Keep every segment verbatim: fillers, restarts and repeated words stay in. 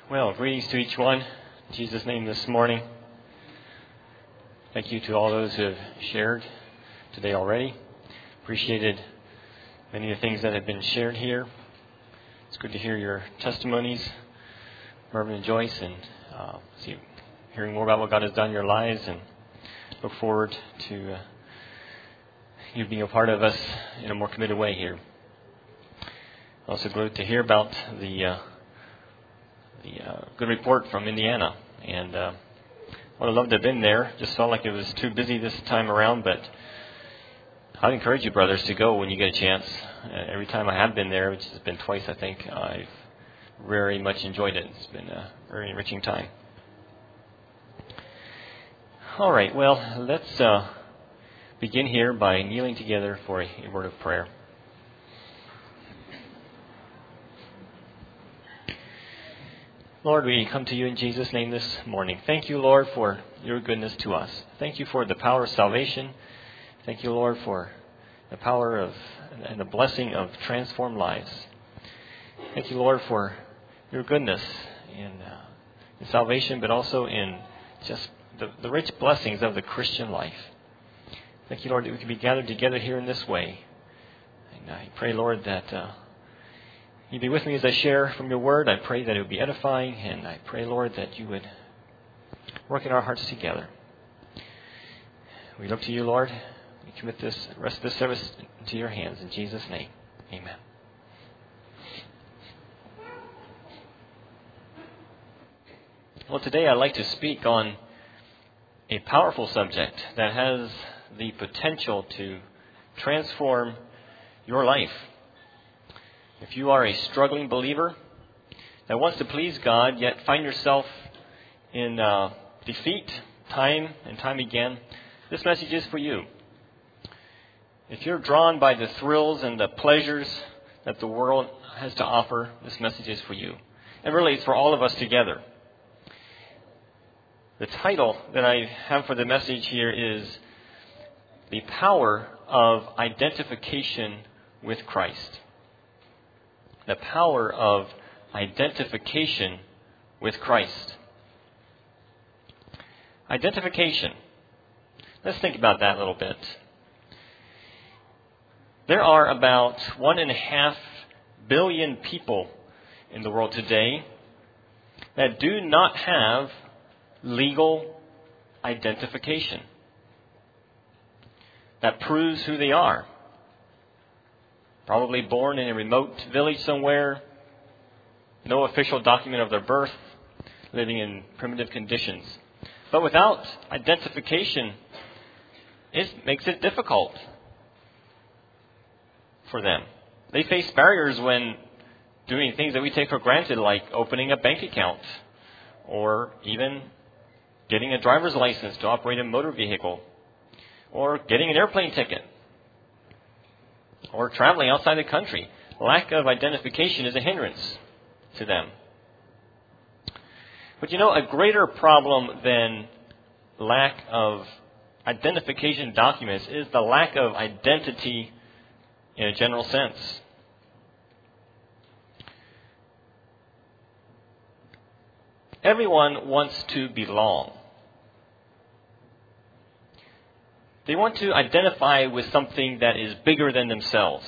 Well, greetings to each one. In Jesus' name this morning. Thank you to all those who have shared today already. Appreciated many of the things that have been shared here. It's good to hear your testimonies, Mervyn and Joyce, and uh, see, hearing more about what God has done in your lives, and look forward to uh, you being a part of us in a more committed way here. Also good to hear about the uh, the uh, good report from Indiana, and uh, I would have loved to have been there. Just felt like it was too busy this time around, but I'd encourage you, brothers, to go when you get a chance. Uh, every time I have been there, which has been twice, I think, I've very much enjoyed it. It's been a very enriching time. All right, well, let's uh, begin here by kneeling together for a, a word of prayer. Lord, we come to you in Jesus' name this morning. Thank you, Lord, for your goodness to us. Thank you for the power of salvation. Thank you, Lord, for the power of and the blessing of transformed lives. Thank you, Lord, for your goodness in, uh, in salvation, but also in just the, the rich blessings of the Christian life. Thank you, Lord, that we can be gathered together here in this way. And I pray, Lord, that uh, you be with me as I share from your word. I pray that it would be edifying, and I pray, Lord, that you would work in our hearts together. We look to you, Lord. We commit this rest of this service into your hands. In Jesus' name, amen. Well, today I'd like to speak on a powerful subject that has the potential to transform your life. If you are a struggling believer that wants to please God, yet find yourself in uh, defeat time and time again, this message is for you. If you're drawn by the thrills and the pleasures that the world has to offer, this message is for you. And really, it's for all of us together. The title that I have for the message here is The Power of Identification with Christ. The power of identification with Christ. Identification. Let's think about that a little bit. There are about one and a half billion people in the world today that do not have legal identification that proves who they are. Probably born in a remote village somewhere, no official document of their birth, living in primitive conditions. But without identification, it makes it difficult for them. They face barriers when doing things that we take for granted, like opening a bank account or even getting a driver's license to operate a motor vehicle or getting an airplane ticket, or traveling outside the country. Lack of identification is a hindrance to them. But you know, a greater problem than lack of identification documents is the lack of identity in a general sense. Everyone wants to belong. They want to identify with something that is bigger than themselves.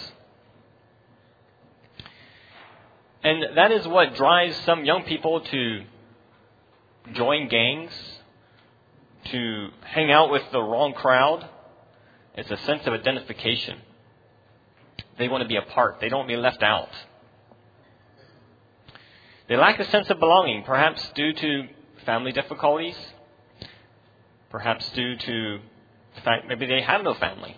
And that is what drives some young people to join gangs, to hang out with the wrong crowd. It's a sense of identification. They want to be a part. They don't want to be left out. They lack a sense of belonging, perhaps due to family difficulties, perhaps due to the fact maybe they have no family.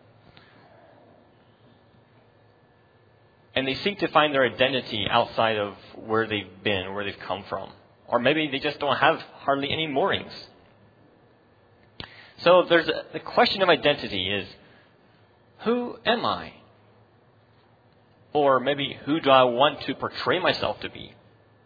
And they seek to find their identity outside of where they've been, where they've come from. Or maybe they just don't have hardly any moorings. So there's a, the question of identity is, who am I? Or maybe, who do I want to portray myself to be?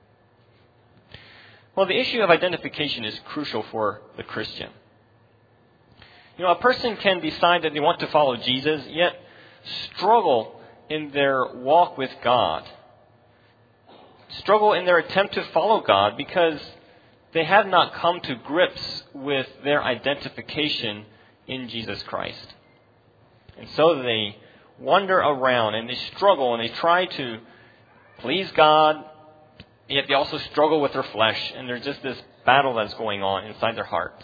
Well, the issue of identification is crucial for the Christian. You know, a person can decide that they want to follow Jesus, yet struggle in their walk with God struggle in their attempt to follow God because they have not come to grips with their identification in Jesus Christ. And so they wander around and they struggle and they try to please God, yet they also struggle with their flesh, and there's just this battle that's going on inside their hearts.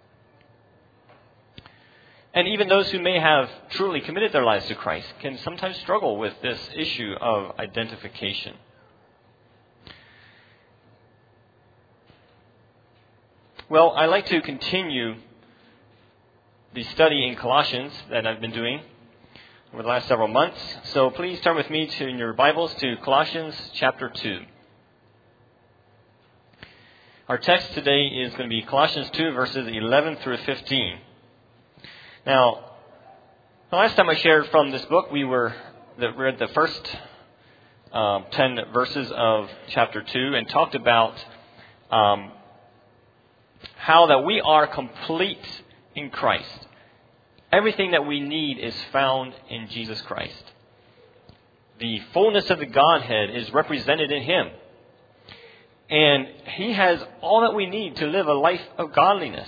And even those who may have truly committed their lives to Christ can sometimes struggle with this issue of identification. Well, I'd like to continue the study in Colossians that I've been doing over the last several months. So please turn with me to in your Bibles to Colossians chapter two. Our text today is going to be Colossians two, verses eleven through fifteen. Now, the last time I shared from this book, we were read the first um, ten verses of chapter two and talked about um, how that we are complete in Christ. Everything that we need is found in Jesus Christ. The fullness of the Godhead is represented in Him. And He has all that we need to live a life of godliness.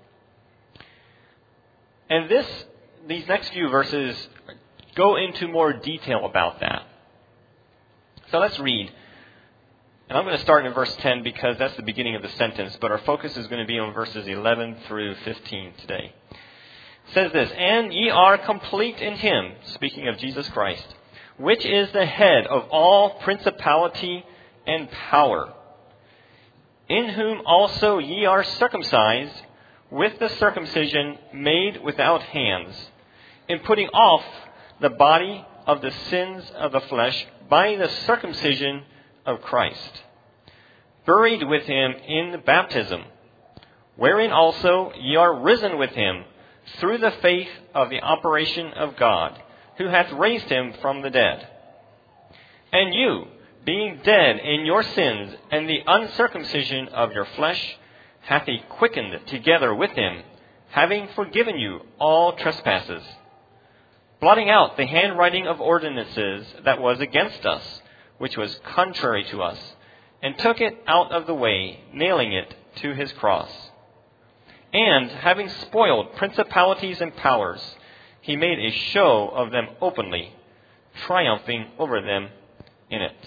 And this, these next few verses go into more detail about that. So let's read. And I'm going to start in verse ten because that's the beginning of the sentence, but our focus is going to be on verses eleven through fifteen today. It says this, "And ye are complete in Him," speaking of Jesus Christ, "which is the head of all principality and power, in whom also ye are circumcised with the circumcision made without hands, in putting off the body of the sins of the flesh by the circumcision of Christ, buried with Him in baptism, wherein also ye are risen with Him through the faith of the operation of God, who hath raised Him from the dead. And you, being dead in your sins and the uncircumcision of your flesh, hath He quickened together with Him, having forgiven you all trespasses, blotting out the handwriting of ordinances that was against us, which was contrary to us, and took it out of the way, nailing it to His cross. And, having spoiled principalities and powers, He made a show of them openly, triumphing over them in it."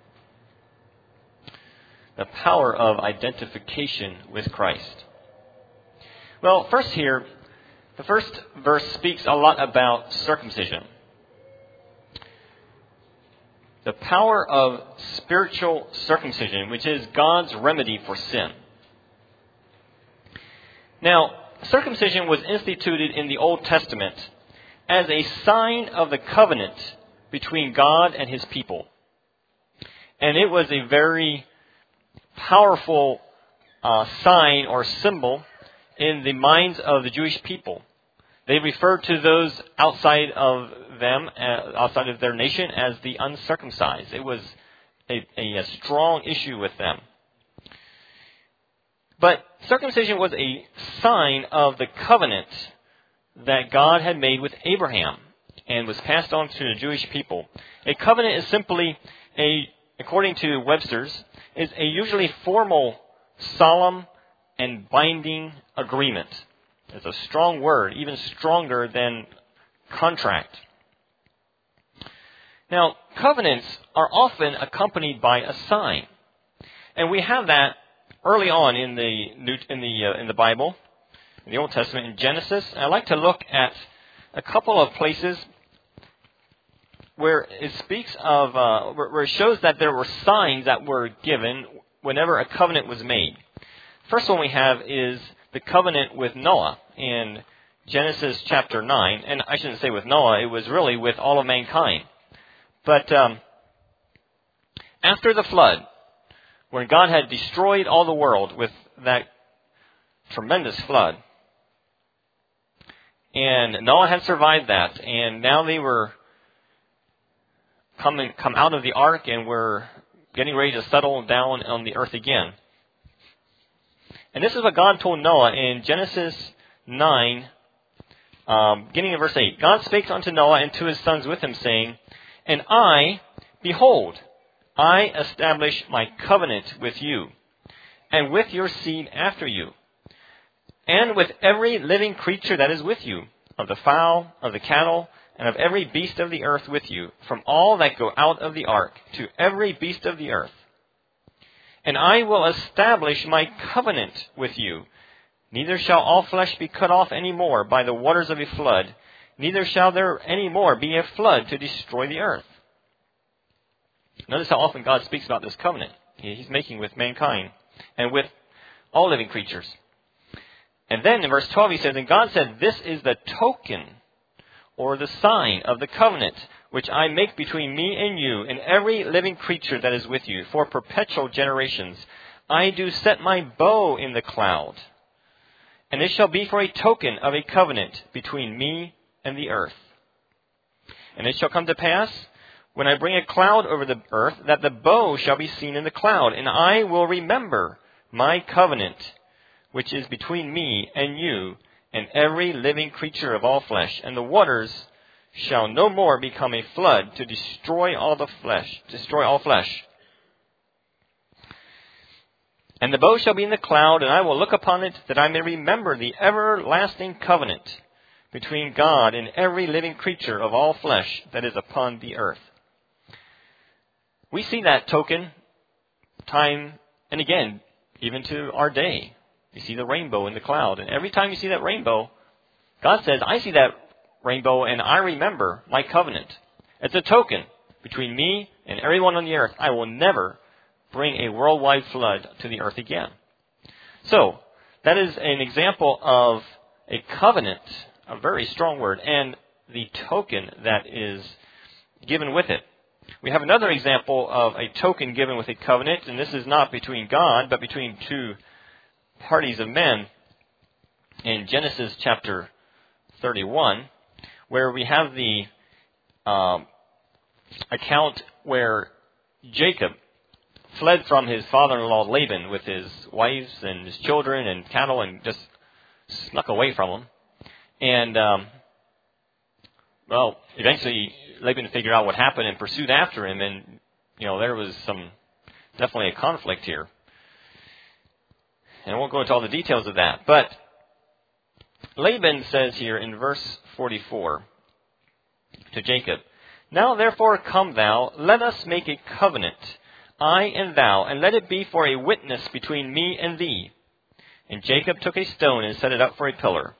The power of identification with Christ. Well, first here, the first verse speaks a lot about circumcision. The power of spiritual circumcision, which is God's remedy for sin. Now, circumcision was instituted in the Old Testament as a sign of the covenant between God and His people. And it was a very powerful uh, sign or symbol in the minds of the Jewish people. They referred to those outside of them, uh, outside of their nation, as the uncircumcised. It was a, a, a strong issue with them. But circumcision was a sign of the covenant that God had made with Abraham and was passed on to the Jewish people. A covenant is simply a, according to Webster's, is a usually formal, solemn, and binding agreement. It's a strong word, even stronger than contract. Now, covenants are often accompanied by a sign, and we have that early on in the New, in the uh, in the Bible, in the Old Testament, in Genesis. And I'd like to look at a couple of places where it speaks of, uh, where it shows that there were signs that were given whenever a covenant was made. First one we have is the covenant with Noah in Genesis chapter nine. And I shouldn't say with Noah, it was really with all of mankind. But um, after the flood, when God had destroyed all the world with that tremendous flood, and Noah had survived that, and now they were coming come out of the ark and were getting ready to settle down on the earth again. And this is what God told Noah in Genesis nine, um, beginning in verse eight. "God spake unto Noah and to his sons with him, saying, And I, behold, I establish my covenant with you, and with your seed after you, and with every living creature that is with you, of the fowl, of the cattle, and of every beast of the earth with you, from all that go out of the ark, to every beast of the earth. And I will establish my covenant with you. Neither shall all flesh be cut off any more by the waters of a flood, neither shall there any more be a flood to destroy the earth. Notice how often God speaks about this covenant He's making with mankind and with all living creatures. And then in verse twelve he says, and God said, this is the token or the sign of the covenant which I make between me and you and every living creature that is with you for perpetual generations. I do set my bow in the cloud, and it shall be for a token of a covenant between me and the earth. And it shall come to pass, when I bring a cloud over the earth, that the bow shall be seen in the cloud, and I will remember my covenant, which is between me and you and every living creature of all flesh. And the waters shall no more become a flood to destroy all the flesh, destroy all flesh. And the bow shall be in the cloud, and I will look upon it, that I may remember the everlasting covenant between God and every living creature of all flesh that is upon the earth. We see that token time and again, even to our day. You see the rainbow in the cloud. And every time you see that rainbow, God says, I see that rainbow and I remember my covenant. It's a token between me and everyone on the earth. I will never bring a worldwide flood to the earth again. So, that is an example of a covenant, a very strong word, and the token that is given with it. We have another example of a token given with a covenant, and this is not between God, but between two parties of men in Genesis chapter thirty-one, where we have the um, account where Jacob fled from his father-in-law Laban with his wives and his children and cattle and just snuck away from him. And, um, well, eventually Laban figured out what happened and pursued after him. And, you know, there was some, definitely a conflict here. And I won't go into all the details of that. But Laban says here in verse forty-four to Jacob, now therefore come thou, let us make a covenant, I and thou, and let it be for a witness between me and thee. And Jacob took a stone and set it up for a pillar.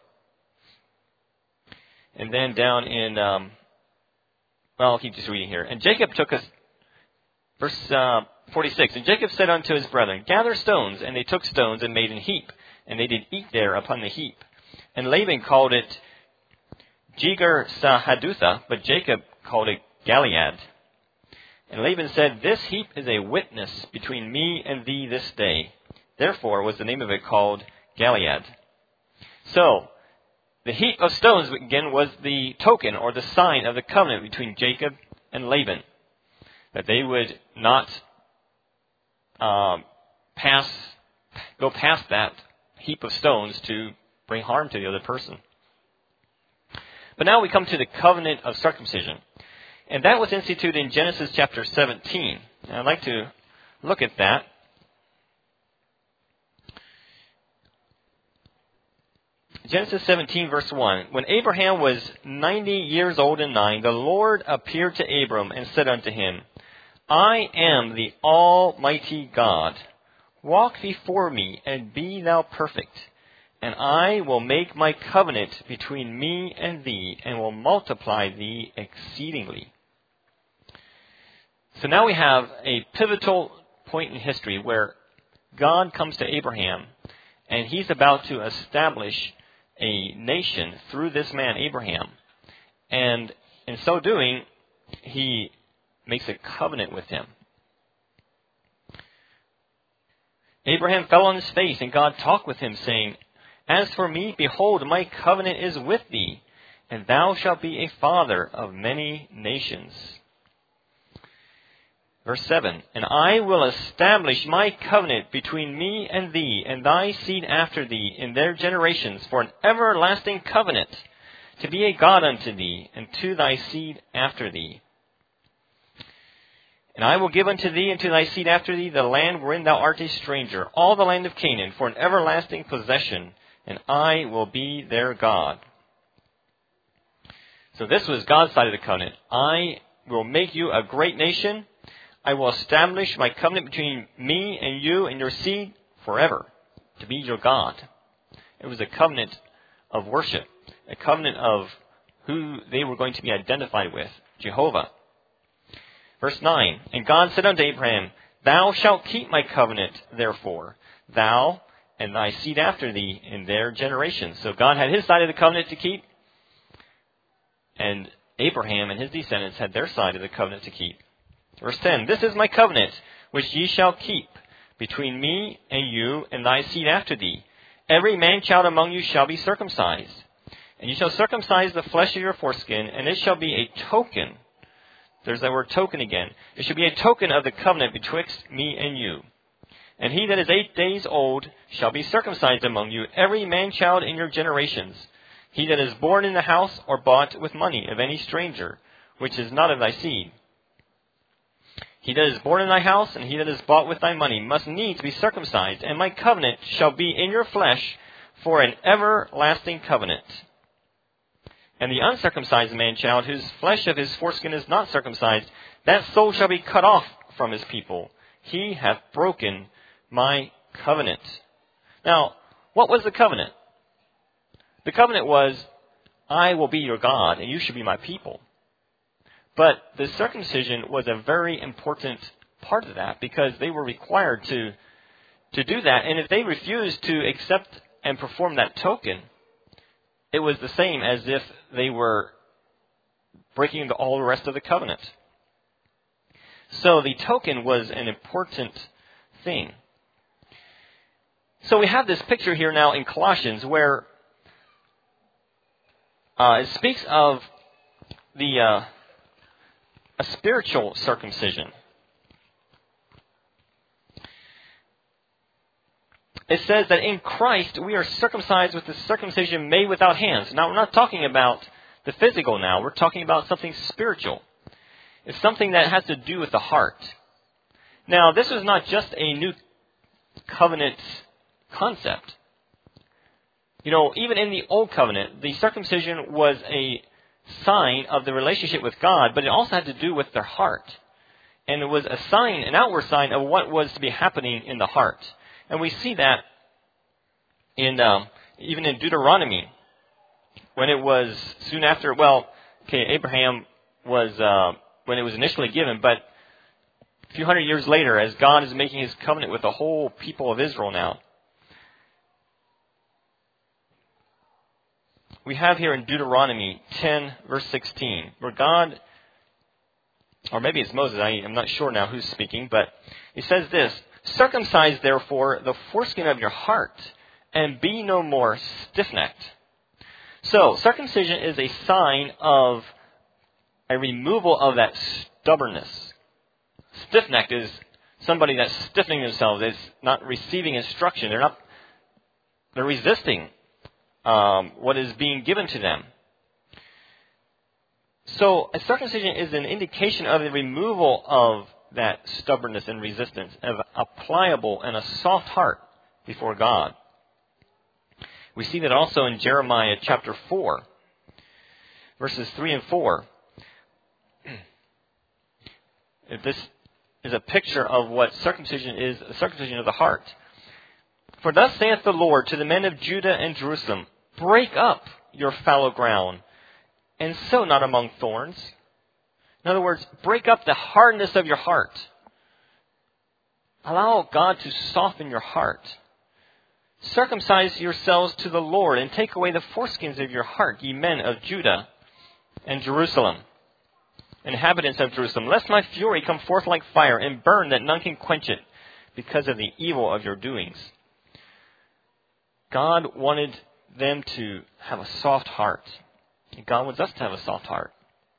And then down in, um, well, I'll keep just reading here. And Jacob took a, verse uh, forty-six, and Jacob said unto his brethren, gather stones. And they took stones and made an heap, and they did eat there upon the heap. And Laban called it Jegar-sahadutha, but Jacob called it Gilead. And Laban said, this heap is a witness between me and thee this day. Therefore was the name of it called Gilead. So, the heap of stones, again, was the token or the sign of the covenant between Jacob and Laban, that they would not um, pass, go past that heap of stones to bring harm to the other person. But now we come to the covenant of circumcision. And that was instituted in Genesis chapter seventeen. And I'd like to look at that. Genesis seventeen, verse one. When Abraham was ninety years old and nine, the Lord appeared to Abram and said unto him, I am the Almighty God. Walk before me and be thou perfect. And I will make my covenant between me and thee, and will multiply thee exceedingly. So now we have a pivotal point in history where God comes to Abraham, and he's about to establish a nation through this man, Abraham. And in so doing, he makes a covenant with him. Abraham fell on his face, and God talked with him, saying, as for me, behold, my covenant is with thee, and thou shalt be a father of many nations. Verse seven, and I will establish my covenant between me and thee, and thy seed after thee, in their generations, for an everlasting covenant, to be a God unto thee, and to thy seed after thee. And I will give unto thee and to thy seed after thee the land wherein thou art a stranger, all the land of Canaan, for an everlasting possession, and I will be their God. So this was God's side of the covenant. I will make you a great nation. I will establish my covenant between me and you and your seed forever, to be your God. It was a covenant of worship, a covenant of who they were going to be identified with, Jehovah. Verse nine, and God said unto Abraham, Thou shalt keep my covenant, therefore, thou and thy seed after thee in their generations. So God had his side of the covenant to keep, and Abraham and his descendants had their side of the covenant to keep. Verse ten, This is my covenant, which ye shall keep between me and you and thy seed after thee. Every man-child among you shall be circumcised. And you shall circumcise the flesh of your foreskin, and it shall be a token. There's that word token again. It shall be a token of the covenant betwixt me and you. And he that is eight days old shall be circumcised among you, every man-child in your generations. He that is born in the house or bought with money of any stranger, which is not of thy seed. He that is born in thy house, and he that is bought with thy money, must needs be circumcised, and my covenant shall be in your flesh for an everlasting covenant. And the uncircumcised man-child, whose flesh of his foreskin is not circumcised, that soul shall be cut off from his people. He hath broken my covenant. Now, what was the covenant? The covenant was, I will be your God, and you shall be my people. But the circumcision was a very important part of that, because they were required to, to do that. And if they refused to accept and perform that token, it was the same as if they were breaking all the rest of the covenant. So the token was an important thing. So we have this picture here now in Colossians where uh, it speaks of the uh, a spiritual circumcision. It says that in Christ we are circumcised with the circumcision made without hands. Now, we're not talking about the physical now. We're talking about something spiritual. It's something that has to do with the heart. Now, this is not just a new covenant concept. You know, even in the old covenant, the circumcision was a sign of the relationship with God, but it also had to do with their heart. And it was a sign, an outward sign of what was to be happening in the heart. And we see that in um, even in Deuteronomy, when it was soon after, well, okay, Abraham was, uh, when it was initially given, but a few hundred years later, as God is making his covenant with the whole people of Israel now, we have here in Deuteronomy ten, verse sixteen, where God, or maybe it's Moses, I, I'm not sure now who's speaking, but he says this, Circumcise, therefore, the foreskin of your heart, and be no more stiff-necked. So, circumcision is a sign of a removal of that stubbornness. Stiff-necked is somebody that's stiffening themselves, is not receiving instruction. They're not, they're resisting um, what is being given to them. So, a circumcision is an indication of the removal of that stubbornness and resistance, of a pliable and a soft heart before God. We see that also in Jeremiah chapter four, verses three and four. This is a picture of what circumcision is, a circumcision of the heart. For thus saith the Lord to the men of Judah and Jerusalem, break up your fallow ground, and sow not among thorns. In other words, break up the hardness of your heart. Allow God to soften your heart. Circumcise yourselves to the Lord, and take away the foreskins of your heart, ye men of Judah and Jerusalem, inhabitants of Jerusalem, lest my fury come forth like fire, and burn that none can quench it, because of the evil of your doings. God wanted them to have a soft heart. And God wants us to have a soft heart.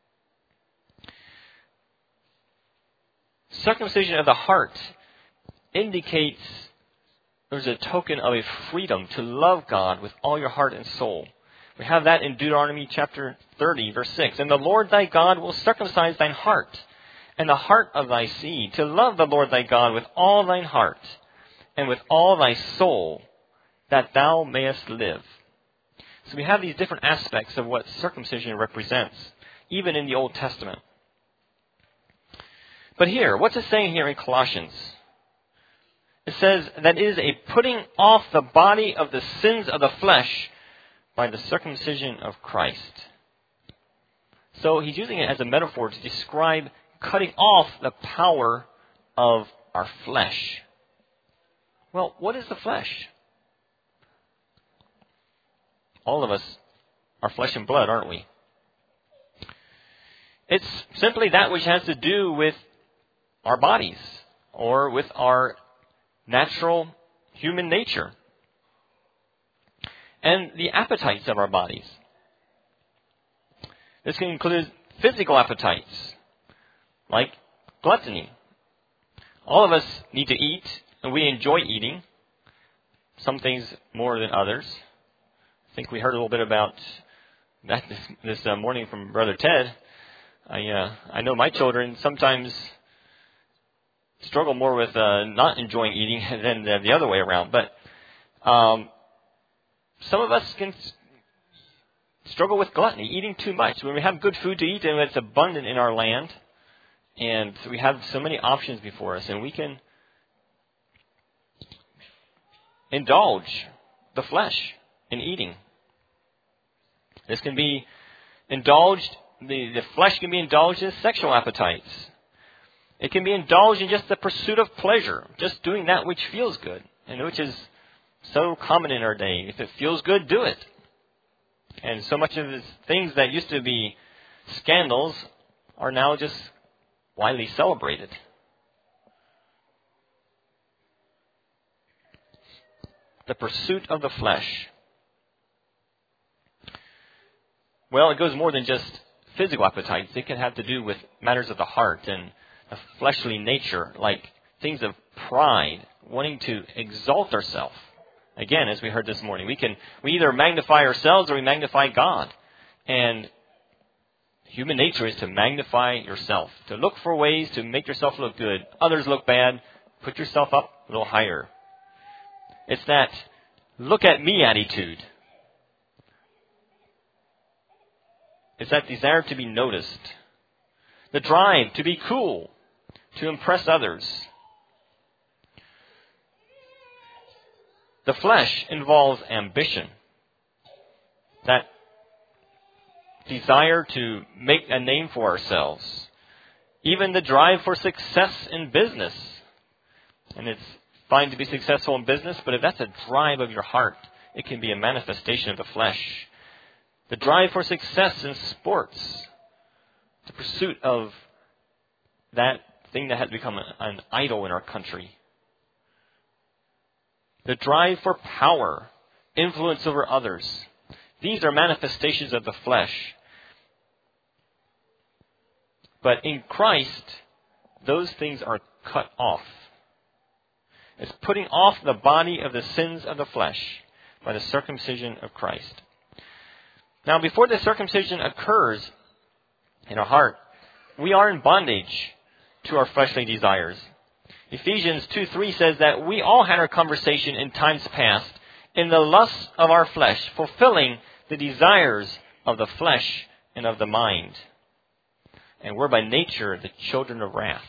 Circumcision of the heart indicates there's a token of a freedom to love God with all your heart and soul. We have that in Deuteronomy chapter thirty, verse six. And the Lord thy God will circumcise thine heart and the heart of thy seed, to love the Lord thy God with all thine heart, and with all thy soul, that thou mayest live. So we have these different aspects of what circumcision represents, even in the Old Testament. But here, what's it saying here in Colossians? It says that it is a putting off the body of the sins of the flesh by the circumcision of Christ. So he's using it as a metaphor to describe cutting off the power of our flesh. Well, what is the flesh? All of us are flesh and blood, aren't we? It's simply that which has to do with our bodies or with our natural human nature and the appetites of our bodies. This can include physical appetites, like gluttony. All of us need to eat, and we enjoy eating, some things more than others. I think we heard a little bit about that this, this uh, morning from Brother Ted. I uh, I know my children sometimes struggle more with uh, not enjoying eating than uh, the other way around. But um, some of us can struggle with gluttony, eating too much. When we have good food to eat and it's abundant in our land, and we have so many options before us, and we can indulge the flesh in eating. This can be indulged, the, the flesh can be indulged in sexual appetites. It can be indulged in just the pursuit of pleasure, just doing that which feels good, and which is so common in our day. If it feels good, do it. And so much of the things that used to be scandals are now just widely celebrated. The pursuit of the flesh. Well, it goes more than just physical appetites. It can have to do with matters of the heart and a fleshly nature, like things of pride, wanting to exalt ourselves. Again, as we heard this morning, we can we either magnify ourselves or we magnify God. And human nature is to magnify yourself, to look for ways to make yourself look good. Others look bad. Put yourself up a little higher. It's that look at me attitude. It's that desire to be noticed. The drive to be cool, to impress others. The flesh involves ambition. That desire to make a name for ourselves. Even the drive for success in business. And it's fine to be successful in business, but if that's a drive of your heart, it can be a manifestation of the flesh. The drive for success in sports. The pursuit of that thing that has become an idol in our country. The drive for power, influence over others. These are manifestations of the flesh. But in Christ, those things are cut off. It's putting off the body of the sins of the flesh by the circumcision of Christ. Now, before the circumcision occurs in our heart, we are in bondage to our fleshly desires. Ephesians two three says that we all had our conversation in times past in the lusts of our flesh, fulfilling the desires of the flesh and of the mind. And we're by nature the children of wrath.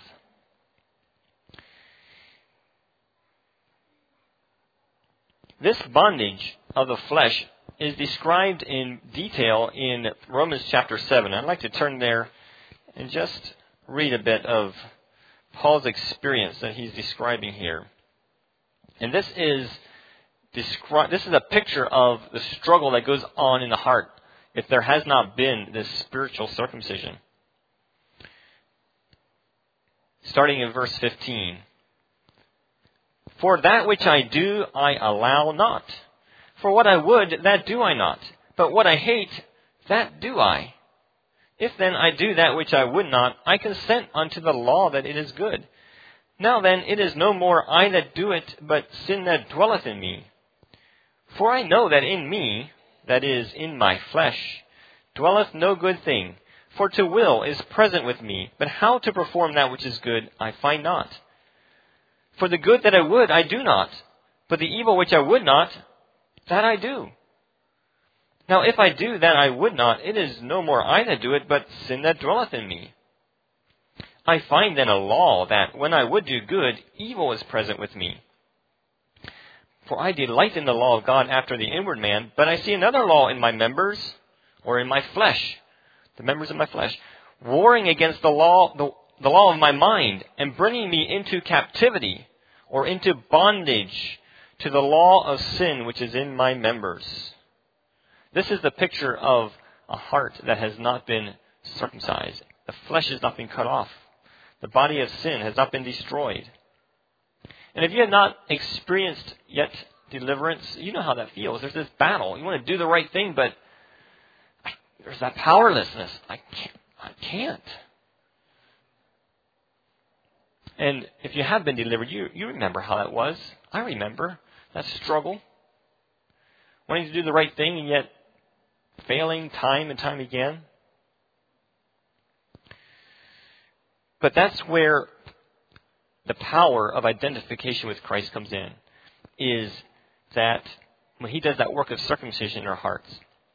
This bondage of the flesh is described in detail in Romans chapter seven. I'd like to turn there and just read a bit of Paul's experience that he's describing here. And this is descri- this is a picture of the struggle that goes on in the heart if there has not been this spiritual circumcision. Starting in verse fifteen. For that which I do, I allow not. For what I would, that do I not. But what I hate, that do I. If then I do that which I would not, I consent unto the law that it is good. Now then, it is no more I that do it, but sin that dwelleth in me. For I know that in me, that is, in my flesh, dwelleth no good thing. For to will is present with me, but how to perform that which is good I find not. For the good that I would I do not, but the evil which I would not, that I do. Now if I do that I would not, it is no more I that do it, but sin that dwelleth in me. I find then a law that, when I would do good, evil is present with me. For I delight in the law of God after the inward man, but I see another law in my members, or in my flesh, the members of my flesh, warring against the law, the, the law of my mind, and bringing me into captivity, or into bondage, to the law of sin which is in my members. This is the picture of a heart that has not been circumcised. The flesh has not been cut off. The body of sin has not been destroyed. And if you have not experienced yet deliverance, you know how that feels. There's this battle. You want to do the right thing, but there's that powerlessness. I can't. I can't. And if you have been delivered, you, you remember how that was. I remember that struggle. Wanting to do the right thing and yet failing time and time again. But that's where the power of identification with Christ comes in, is that when he does that work of circumcision in our hearts.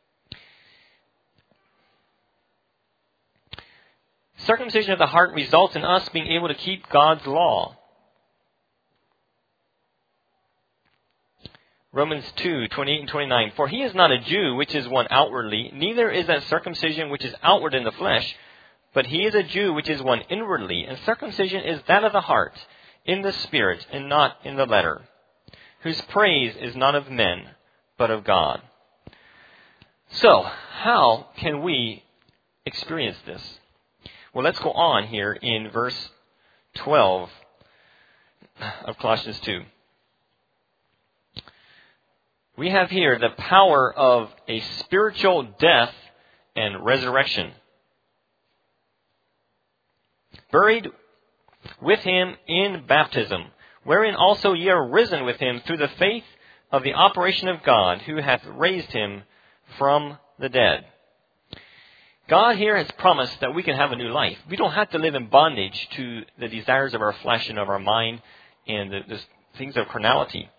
Circumcision of the heart results in us being able to keep God's law. Romans two, twenty-eight and twenty-nine. For he is not a Jew, which is one outwardly, neither is that circumcision which is outward in the flesh, but he is a Jew which is one inwardly, and circumcision is that of the heart, in the spirit, and not in the letter, whose praise is not of men, but of God. So, how can we experience this? Well, let's go on here in verse twelve of Colossians two. We have here the power of a spiritual death and resurrection. Buried with him in baptism, wherein also ye are risen with him through the faith of the operation of God, who hath raised him from the dead. God here has promised that we can have a new life. We don't have to live in bondage to the desires of our flesh and of our mind and the, the things of carnality.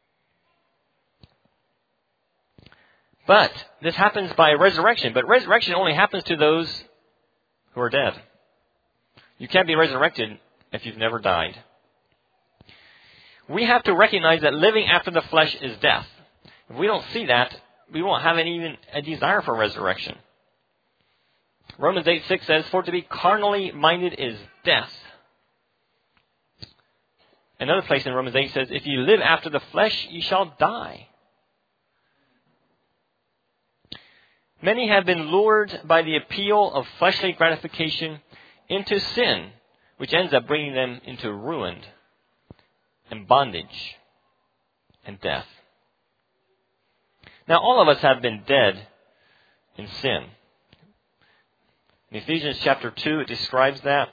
But this happens by resurrection. But resurrection only happens to those who are dead. You can't be resurrected if you've never died. We have to recognize that living after the flesh is death. If we don't see that, we won't have any, even a desire for resurrection. Romans eight six says, for to be carnally minded is death. Another place in Romans eight says, if you live after the flesh, you shall die. Many have been lured by the appeal of fleshly gratification into sin, which ends up bringing them into ruin and bondage and death. Now, all of us have been dead in sin. In Ephesians chapter two, it describes that.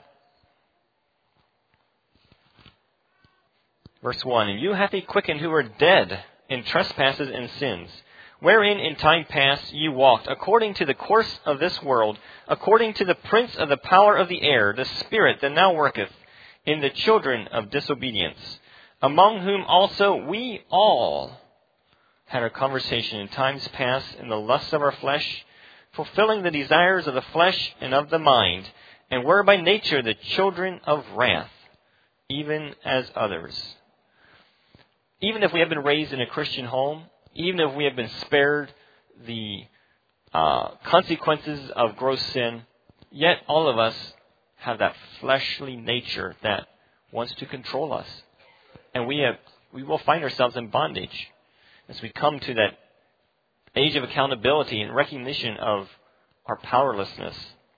Verse one, and you hath he quickened who were dead in trespasses and sins, wherein in time past ye walked, according to the course of this world, according to the prince of the power of the air, the spirit that now worketh in the children of disobedience, among whom also we all had our conversation in times past in the lusts of our flesh, fulfilling the desires of the flesh and of the mind, and were by nature the children of wrath, even as others. Even if we have been raised in a Christian home, even if we have been spared the uh, consequences of gross sin, yet all of us have that fleshly nature that wants to control us. And we have we will find ourselves in bondage as we come to that age of accountability and recognition of our powerlessness.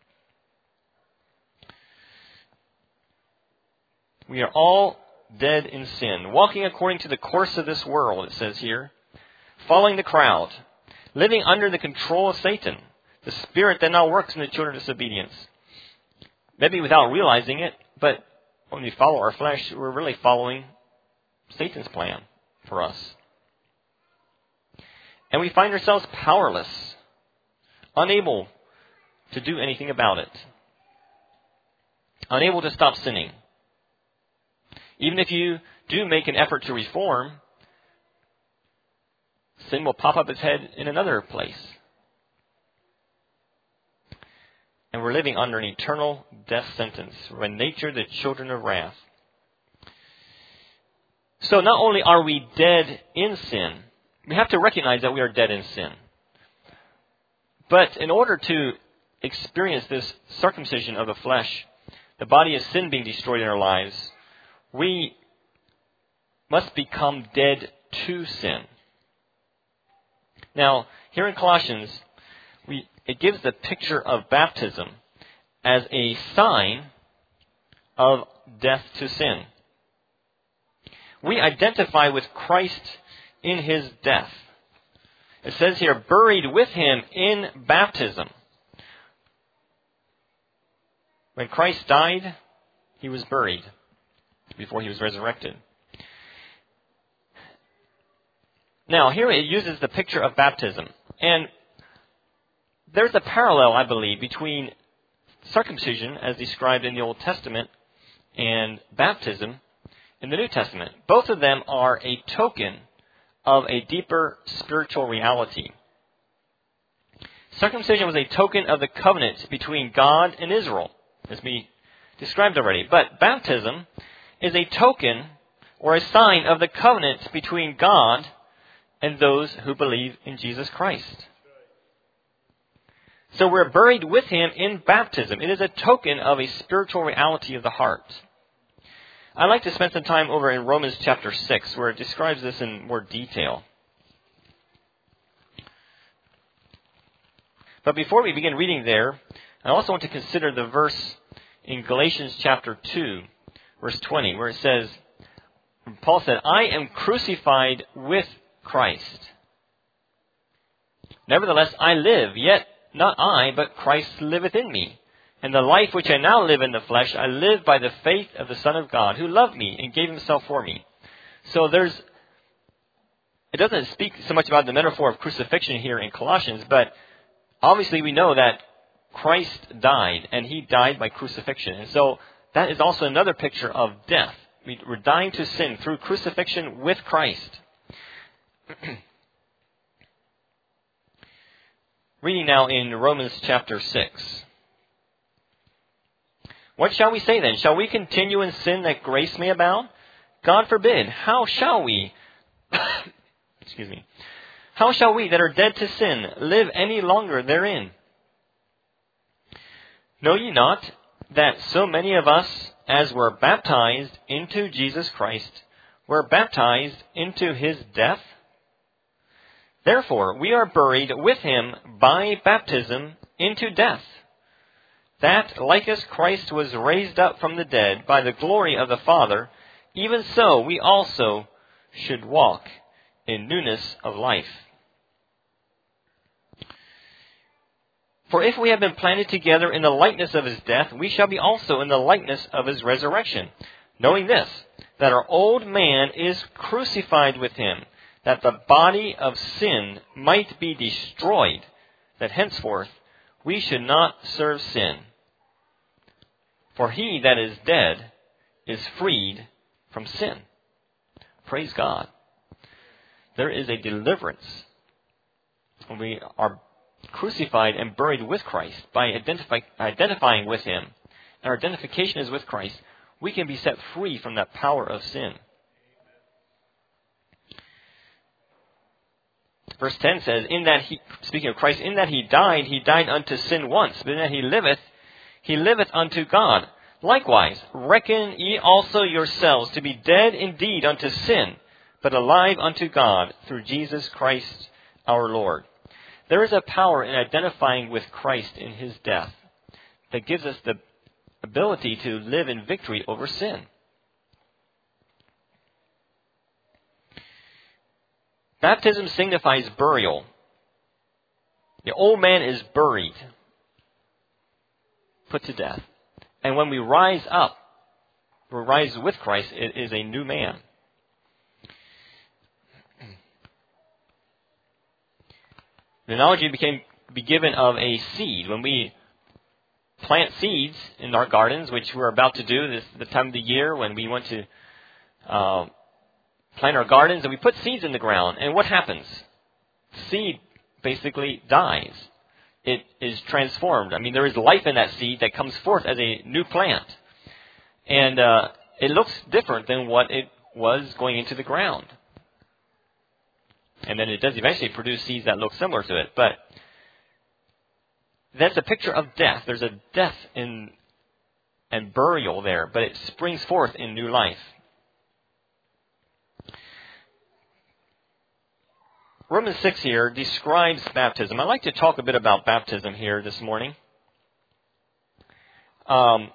We are all dead in sin, walking according to the course of this world, it says here, following the crowd, living under the control of Satan, the spirit that now works in the children of disobedience. Maybe without realizing it, but when we follow our flesh, we're really following Satan's plan for us. And we find ourselves powerless, unable to do anything about it. Unable to stop sinning. Even if you do make an effort to reform, sin will pop up its head in another place. And we're living under an eternal death sentence. By nature, the children of wrath. So not only are we dead in sin, we have to recognize that we are dead in sin. But in order to experience this circumcision of the flesh, the body of sin being destroyed in our lives, we must become dead to sin. Now, here in Colossians, we, it gives the picture of baptism as a sign of death to sin. We identify with Christ in his death. It says here, buried with him in baptism. When Christ died, he was buried before he was resurrected. Now, here it uses the picture of baptism. And there's a parallel, I believe, between circumcision, as described in the Old Testament, and baptism in the New Testament. Both of them are a token of a deeper spiritual reality. Circumcision was a token of the covenant between God and Israel, as we described already. But baptism is a token or a sign of the covenant between God and those who believe in Jesus Christ. So we're buried with him in baptism. It is a token of a spiritual reality of the heart. I'd like to spend some time over in Romans chapter six, where it describes this in more detail. But before we begin reading there, I also want to consider the verse in Galatians chapter two, verse twenty, where it says, Paul said, I am crucified with Christ. Nevertheless, I live, yet not I, but Christ liveth in me. And the life which I now live in the flesh, I live by the faith of the Son of God, who loved me and gave himself for me. So there's, it doesn't speak so much about the metaphor of crucifixion here in Colossians, but obviously we know that Christ died, and he died by crucifixion. And so that is also another picture of death. We're dying to sin through crucifixion with Christ. Reading now in Romans chapter six. What shall we say then? Shall we continue in sin that grace may abound? God forbid. How shall we, excuse me, how shall we that are dead to sin live any longer therein? Know ye not that so many of us as were baptized into Jesus Christ were baptized into his death? Therefore, we are buried with him by baptism into death, that, like as Christ was raised up from the dead by the glory of the Father, even so we also should walk in newness of life. For if we have been planted together in the likeness of his death, we shall be also in the likeness of his resurrection, knowing this, that our old man is crucified with him, that the body of sin might be destroyed, that henceforth we should not serve sin. For he that is dead is freed from sin. Praise God. There is a deliverance when we are crucified and buried with Christ by identify, identifying with him. And our identification is with Christ. We can be set free from that power of sin. Verse ten says, "In that he," speaking of Christ, "in that he died, he died unto sin once, but in that he liveth, he liveth unto God. Likewise, reckon ye also yourselves to be dead indeed unto sin, but alive unto God through Jesus Christ our Lord." There is a power in identifying with Christ in his death that gives us the ability to live in victory over sin. Baptism signifies burial. The old man is buried, put to death. And when we rise up, we rise with Christ, it is a new man. The analogy became be given of a seed. When we plant seeds in our gardens, which we're about to do this the time of the year when we want to uh, plant our gardens, and we put seeds in the ground. And what happens? Seed basically dies. It is transformed. I mean, there is life in that seed that comes forth as a new plant. And uh, it looks different than what it was going into the ground. And then it does eventually produce seeds that look similar to it. But that's a picture of death. There's a death in and burial there, but it springs forth in new life. Romans six here describes baptism. I'd like to talk a bit about baptism here this morning. Um,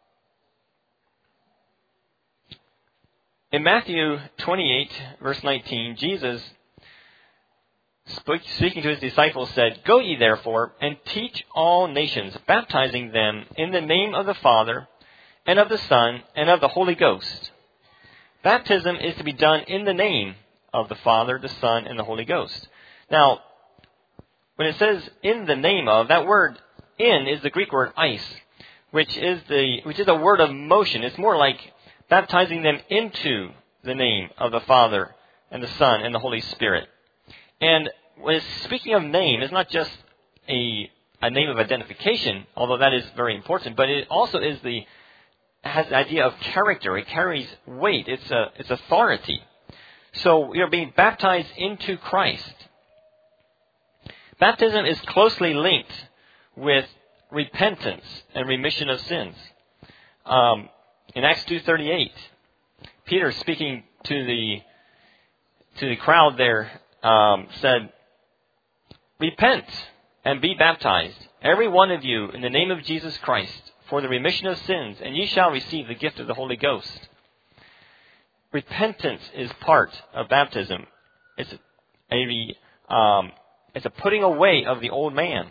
in Matthew twenty-eight, verse nineteen, Jesus, speaking to his disciples, said, "Go ye therefore, and teach all nations, baptizing them in the name of the Father, and of the Son, and of the Holy Ghost." Baptism is to be done in the name of the Father, the Son, and the Holy Ghost. Now, when it says "in the name of," that word "in" is the Greek word "eis," which is the which is a word of motion. It's more like baptizing them into the name of the Father, and the Son, and the Holy Spirit. And when it's speaking of name, it's not just a a name of identification, although that is very important, but it also is the has the idea of character. It carries weight. It's a it's authority. So you're being baptized into Christ. Baptism is closely linked with repentance and remission of sins. Um, in Acts two thirty-eight, Peter, speaking to the to the crowd there, um, said, "Repent and be baptized, every one of you, in the name of Jesus Christ, for the remission of sins, and ye shall receive the gift of the Holy Ghost." Repentance is part of baptism. It's a um, it's a putting away of the old man.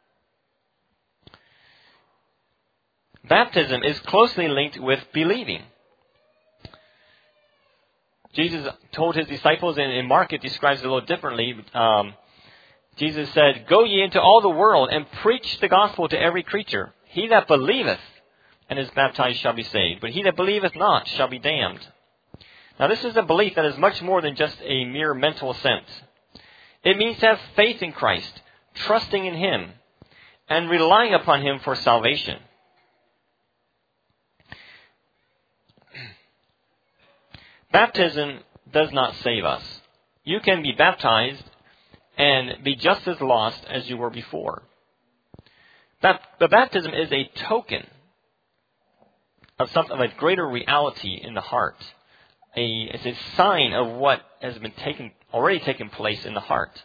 Baptism is closely linked with believing. Jesus told his disciples, and in Mark it describes it a little differently. Um, Jesus said, "Go ye into all the world and preach the gospel to every creature. He that believeth and is baptized shall be saved, but he that believeth not shall be damned." Now, this is a belief that is much more than just a mere mental assent. It means to have faith in Christ, trusting in Him, and relying upon Him for salvation. Baptism does not save us. You can be baptized and be just as lost as you were before. But baptism is a token of something, of a greater reality in the heart. A, it's a sign of what has been taken, already taken place in the heart.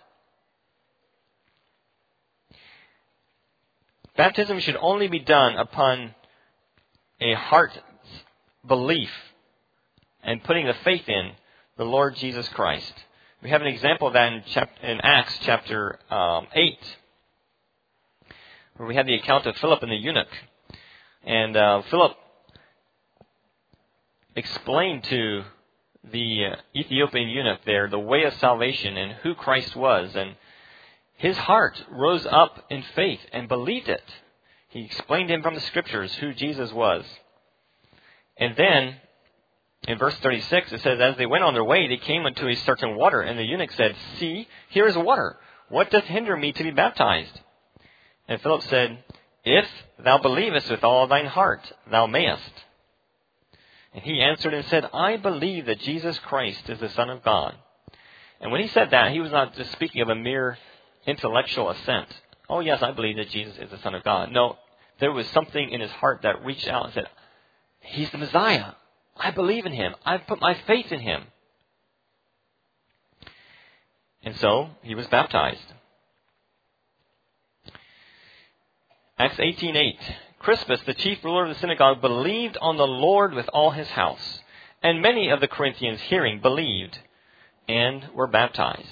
Baptism should only be done upon a heart belief and putting the faith in the Lord Jesus Christ. We have an example of that in, chapter, in Acts chapter um, eight, where we have the account of Philip and the eunuch. And uh, Philip explained to the uh, Ethiopian eunuch there the way of salvation and who Christ was. And his heart rose up in faith and believed it. He explained to him from the Scriptures who Jesus was. And then, in verse thirty-six, it says, "As they went on their way, they came unto a certain water. And the eunuch said, See, here is water. What doth hinder me to be baptized? And Philip said, If thou believest with all thine heart, thou mayest. And he answered and said, I believe that Jesus Christ is the Son of God." And when he said that, he was not just speaking of a mere intellectual assent. Oh, yes, I believe that Jesus is the Son of God. No, there was something in his heart that reached out and said, He's the Messiah. I believe in Him. I've put my faith in Him. And so, he was baptized. Acts eighteen eight. Crispus, the chief ruler of the synagogue, believed on the Lord with all his house. And many of the Corinthians, hearing, believed and were baptized.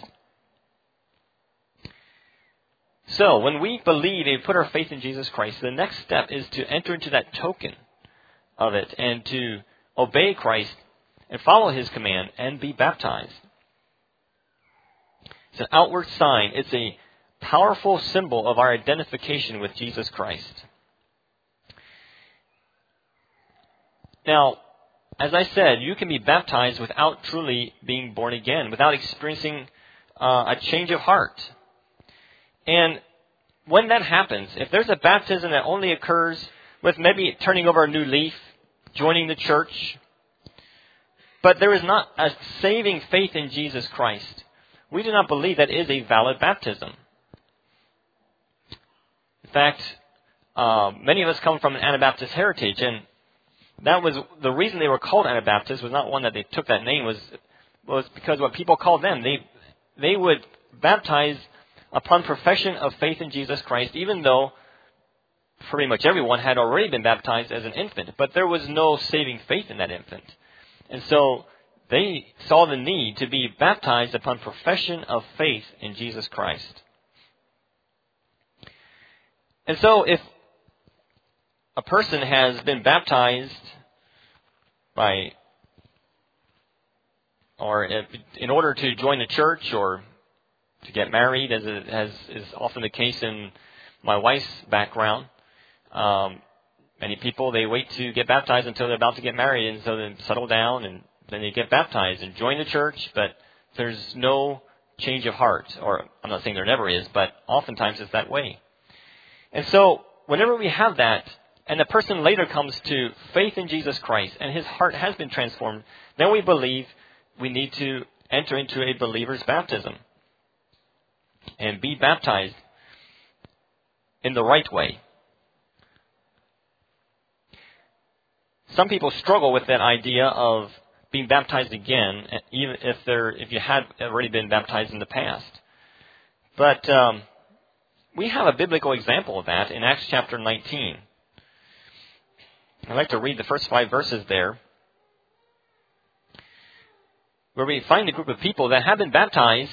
So, when we believe and put our faith in Jesus Christ, the next step is to enter into that token of it and to obey Christ and follow His command and be baptized. It's an outward sign. It's a powerful symbol of our identification with Jesus Christ. Now, as I said, you can be baptized without truly being born again, without experiencing uh, a change of heart. And when that happens, if there's a baptism that only occurs with maybe turning over a new leaf, joining the church, but there is not a saving faith in Jesus Christ, we do not believe that is a valid baptism. In fact, uh, many of us come from an Anabaptist heritage, and that was the reason they were called Anabaptists was not one that they took that name, was was because what people called them. They they would baptize upon profession of faith in Jesus Christ, even though pretty much everyone had already been baptized as an infant, but there was no saving faith in that infant. And so they saw the need to be baptized upon profession of faith in Jesus Christ. And so if a person has been baptized by, or if, in order to join the church or to get married, as, it, as is often the case in my wife's background, um, many people, they wait to get baptized until they're about to get married, and so they settle down and then they get baptized and join the church, but there's no change of heart. Or I'm not saying there never is, but oftentimes it's that way. And so whenever we have that, and the person later comes to faith in Jesus Christ, and his heart has been transformed, then we believe we need to enter into a believer's baptism and be baptized in the right way. Some people struggle with that idea of being baptized again, even if they're if you had already been baptized in the past. But um, we have a biblical example of that in Acts chapter nineteen. I'd like to read the first five verses there, where we find a group of people that have been baptized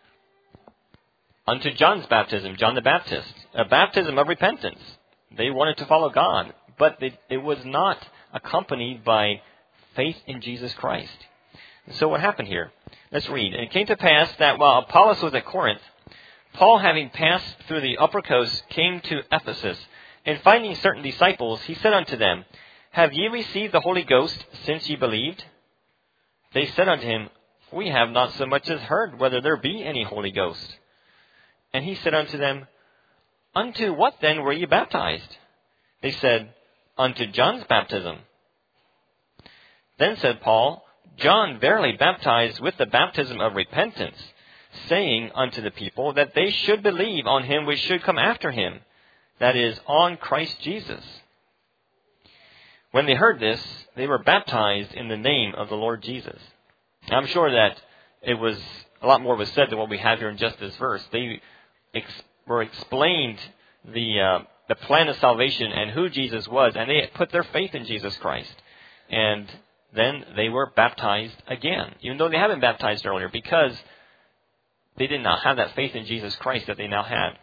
unto John's baptism, John the Baptist, a baptism of repentance. They wanted to follow God, but they, it was not accompanied by faith in Jesus Christ. And so what happened here? Let's read. And it came to pass that while Apollos was at Corinth, Paul, having passed through the upper coast, came to Ephesus. And finding certain disciples, he said unto them, Have ye received the Holy Ghost since ye believed? They said unto him, We have not so much as heard whether there be any Holy Ghost. And he said unto them, Unto what then were ye baptized? They said, Unto John's baptism. Then said Paul, John verily baptized with the baptism of repentance, saying unto the people that they should believe on him which should come after him, that is, on Christ Jesus. When they heard this, they were baptized in the name of the Lord Jesus. Now, I'm sure that it was a lot more was said than what we have here in just this verse. They ex- were explained the uh, the plan of salvation and who Jesus was, and they put their faith in Jesus Christ. And then they were baptized again, even though they had been baptized earlier, because they did not have that faith in Jesus Christ that they now had.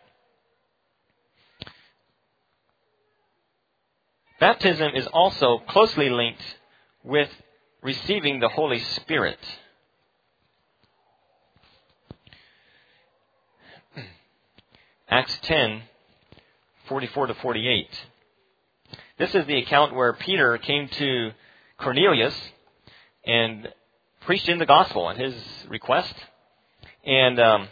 Baptism is also closely linked with receiving the Holy Spirit. Acts ten, forty-four to forty-eight. This is the account where Peter came to Cornelius and preached in the gospel at his request. And um,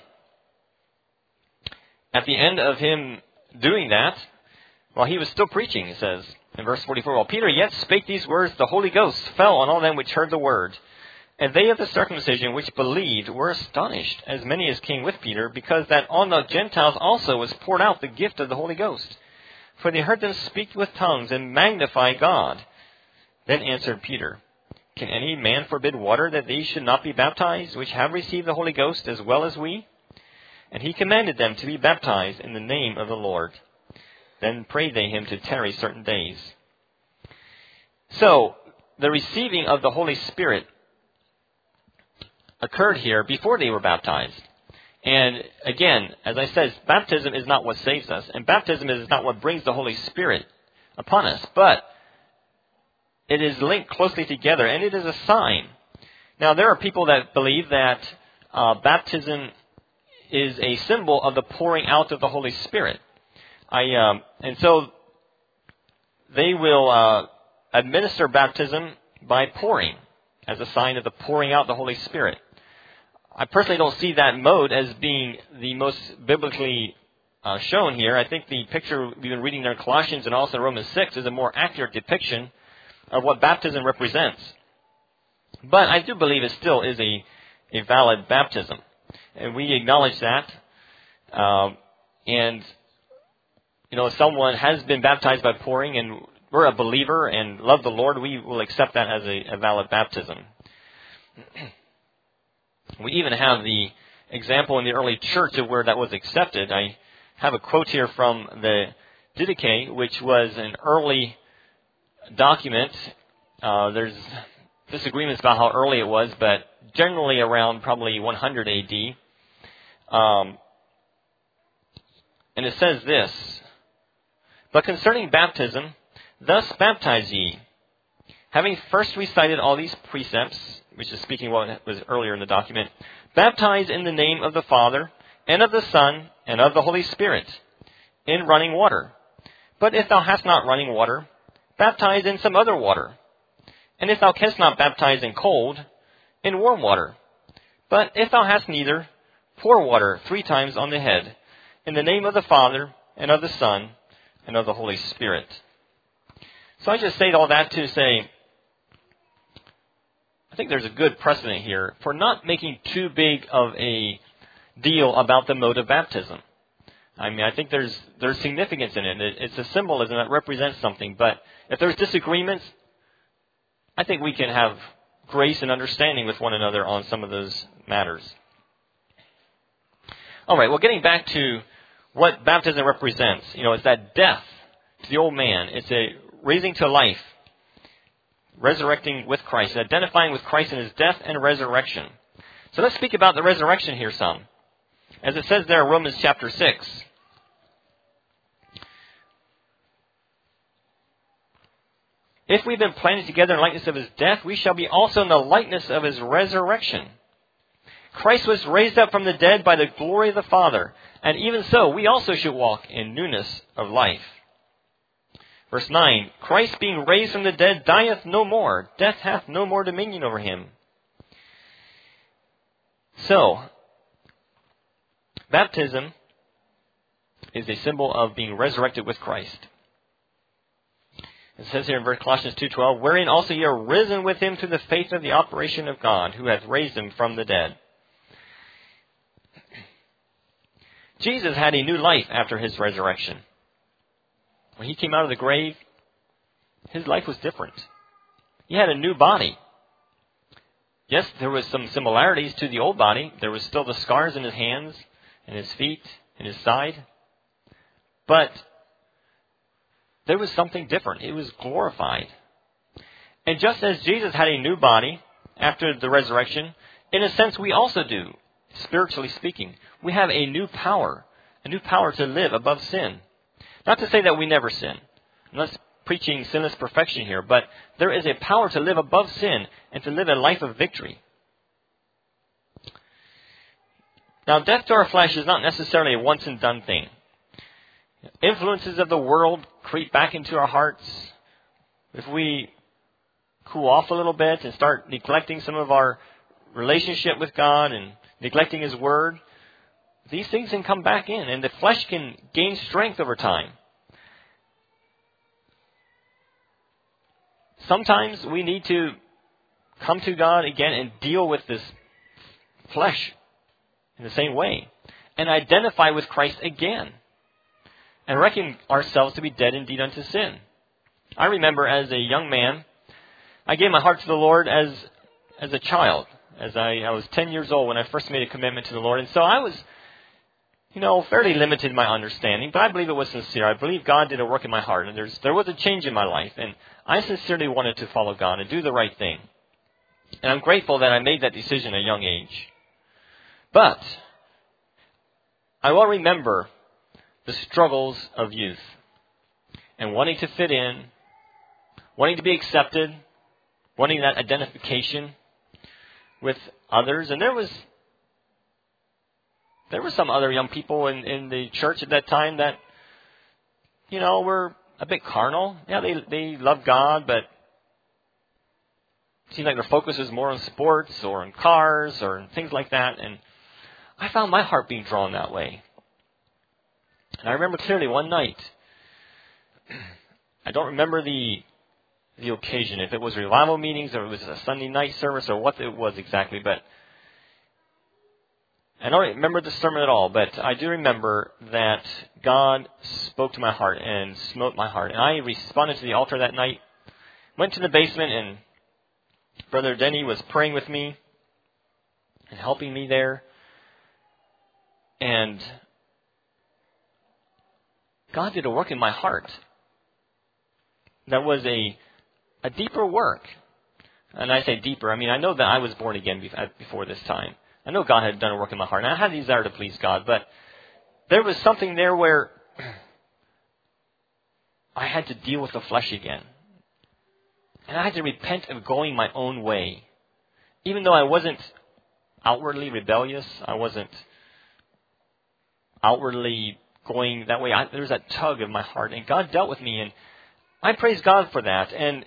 at the end of him doing that, while he was still preaching, it says in verse forty-four, While Peter yet spake these words, the Holy Ghost fell on all them which heard the word. And they of the circumcision which believed were astonished, as many as came with Peter, because that on the Gentiles also was poured out the gift of the Holy Ghost. For they heard them speak with tongues and magnify God. Then answered Peter, Can any man forbid water that these should not be baptized, which have received the Holy Ghost as well as we? And he commanded them to be baptized in the name of the Lord. Then prayed they him to tarry certain days. So, the receiving of the Holy Spirit occurred here before they were baptized. And again, as I said, baptism is not what saves us, and baptism is not what brings the Holy Spirit upon us, but it is linked closely together, and it is a sign. Now, there are people that believe that uh, baptism is a symbol of the pouring out of the Holy Spirit. I um, and so they will uh, administer baptism by pouring as a sign of the pouring out the Holy Spirit. I personally don't see that mode as being the most biblically uh, shown here. I think the picture we've been reading there in Colossians and also in Romans six is a more accurate depiction of what baptism represents. But I do believe it still is a, a valid baptism. And we acknowledge that. Um, and, you know, if someone has been baptized by pouring and we're a believer and love the Lord, we will accept that as a, a valid baptism. We even have the example in the early church of where that was accepted. I have a quote here from the Didache, which was an early document. Uh, there's disagreements about how early it was, but generally around probably one hundred A D. Um, and it says this, "But concerning baptism, thus baptize ye, having first recited all these precepts," which is speaking what was earlier in the document, "baptize in the name of the Father, and of the Son, and of the Holy Spirit, in running water. But if thou hast not running water, baptize in some other water. And if thou canst not baptize in cold, in warm water. But if thou hast neither, pour water three times on the head, in the name of the Father, and of the Son, and of the Holy Spirit." So I just say all that to say, I think there's a good precedent here for not making too big of a deal about the mode of baptism. I mean, I think there's there's significance in it. It's a symbolism that represents something. But if there's disagreements, I think we can have grace and understanding with one another on some of those matters. All right, well, getting back to what baptism represents, you know, it's that death to the old man. It's a raising to life, resurrecting with Christ, identifying with Christ in his death and resurrection. So let's speak about the resurrection here some. As it says there in Romans chapter six. "If we've been planted together in the likeness of his death, we shall be also in the likeness of his resurrection. Christ was raised up from the dead by the glory of the Father, and even so we also should walk in newness of life." Verse nine, "Christ being raised from the dead dieth no more. Death hath no more dominion over him." So, baptism is a symbol of being resurrected with Christ. It says here in verse Colossians two twelve, "Wherein also ye are risen with him through the faith of the operation of God, who hath raised him from the dead." Jesus had a new life after his resurrection. When he came out of the grave, his life was different. He had a new body. Yes, there was some similarities to the old body. There was still the scars in his hands and his feet and his side. But there was something different. It was glorified. And just as Jesus had a new body after the resurrection, in a sense we also do, spiritually speaking. We have a new power, a new power to live above sin. Not to say that we never sin. I'm not preaching sinless perfection here, but there is a power to live above sin and to live a life of victory. Now, death to our flesh is not necessarily a once and done thing. Influences of the world creep back into our hearts. If we cool off a little bit and start neglecting some of our relationship with God and neglecting his word, these things can come back in, and the flesh can gain strength over time. Sometimes we need to come to God again and deal with this flesh in the same way and identify with Christ again and reckon ourselves to be dead indeed unto sin. I remember as a young man, I gave my heart to the Lord as as a child, as I, I was ten years old when I first made a commitment to the Lord. And so I was, you know, fairly limited in my understanding, but I believe it was sincere. I believe God did a work in my heart, and there's there was a change in my life, and I sincerely wanted to follow God and do the right thing. And I'm grateful that I made that decision at a young age. But I will remember the struggles of youth and wanting to fit in, wanting to be accepted, wanting that identification with others. And there was there were some other young people in, in the church at that time that, you know, were a bit carnal. Yeah, they they loved God, but It seemed like their focus was more on sports or on cars or things like that. And I found my heart being drawn that way. And I remember clearly one night, I don't remember the the occasion, if it was revival meetings or it was a Sunday night service or what it was exactly, but I don't remember the sermon at all, but I do remember that God spoke to my heart and smote my heart. And I responded to the altar that night, went to the basement, and Brother Denny was praying with me and helping me there. And God did a work in my heart. That was a a deeper work. And I say deeper, I mean, I know that I was born again before this time. I know God had done a work in my heart, and I had a desire to please God, but there was something there where I had to deal with the flesh again. And I had to repent of going my own way. Even though I wasn't outwardly rebellious, I wasn't outwardly going that way. I, there was that tug of my heart, and God dealt with me, and I praise God for that. And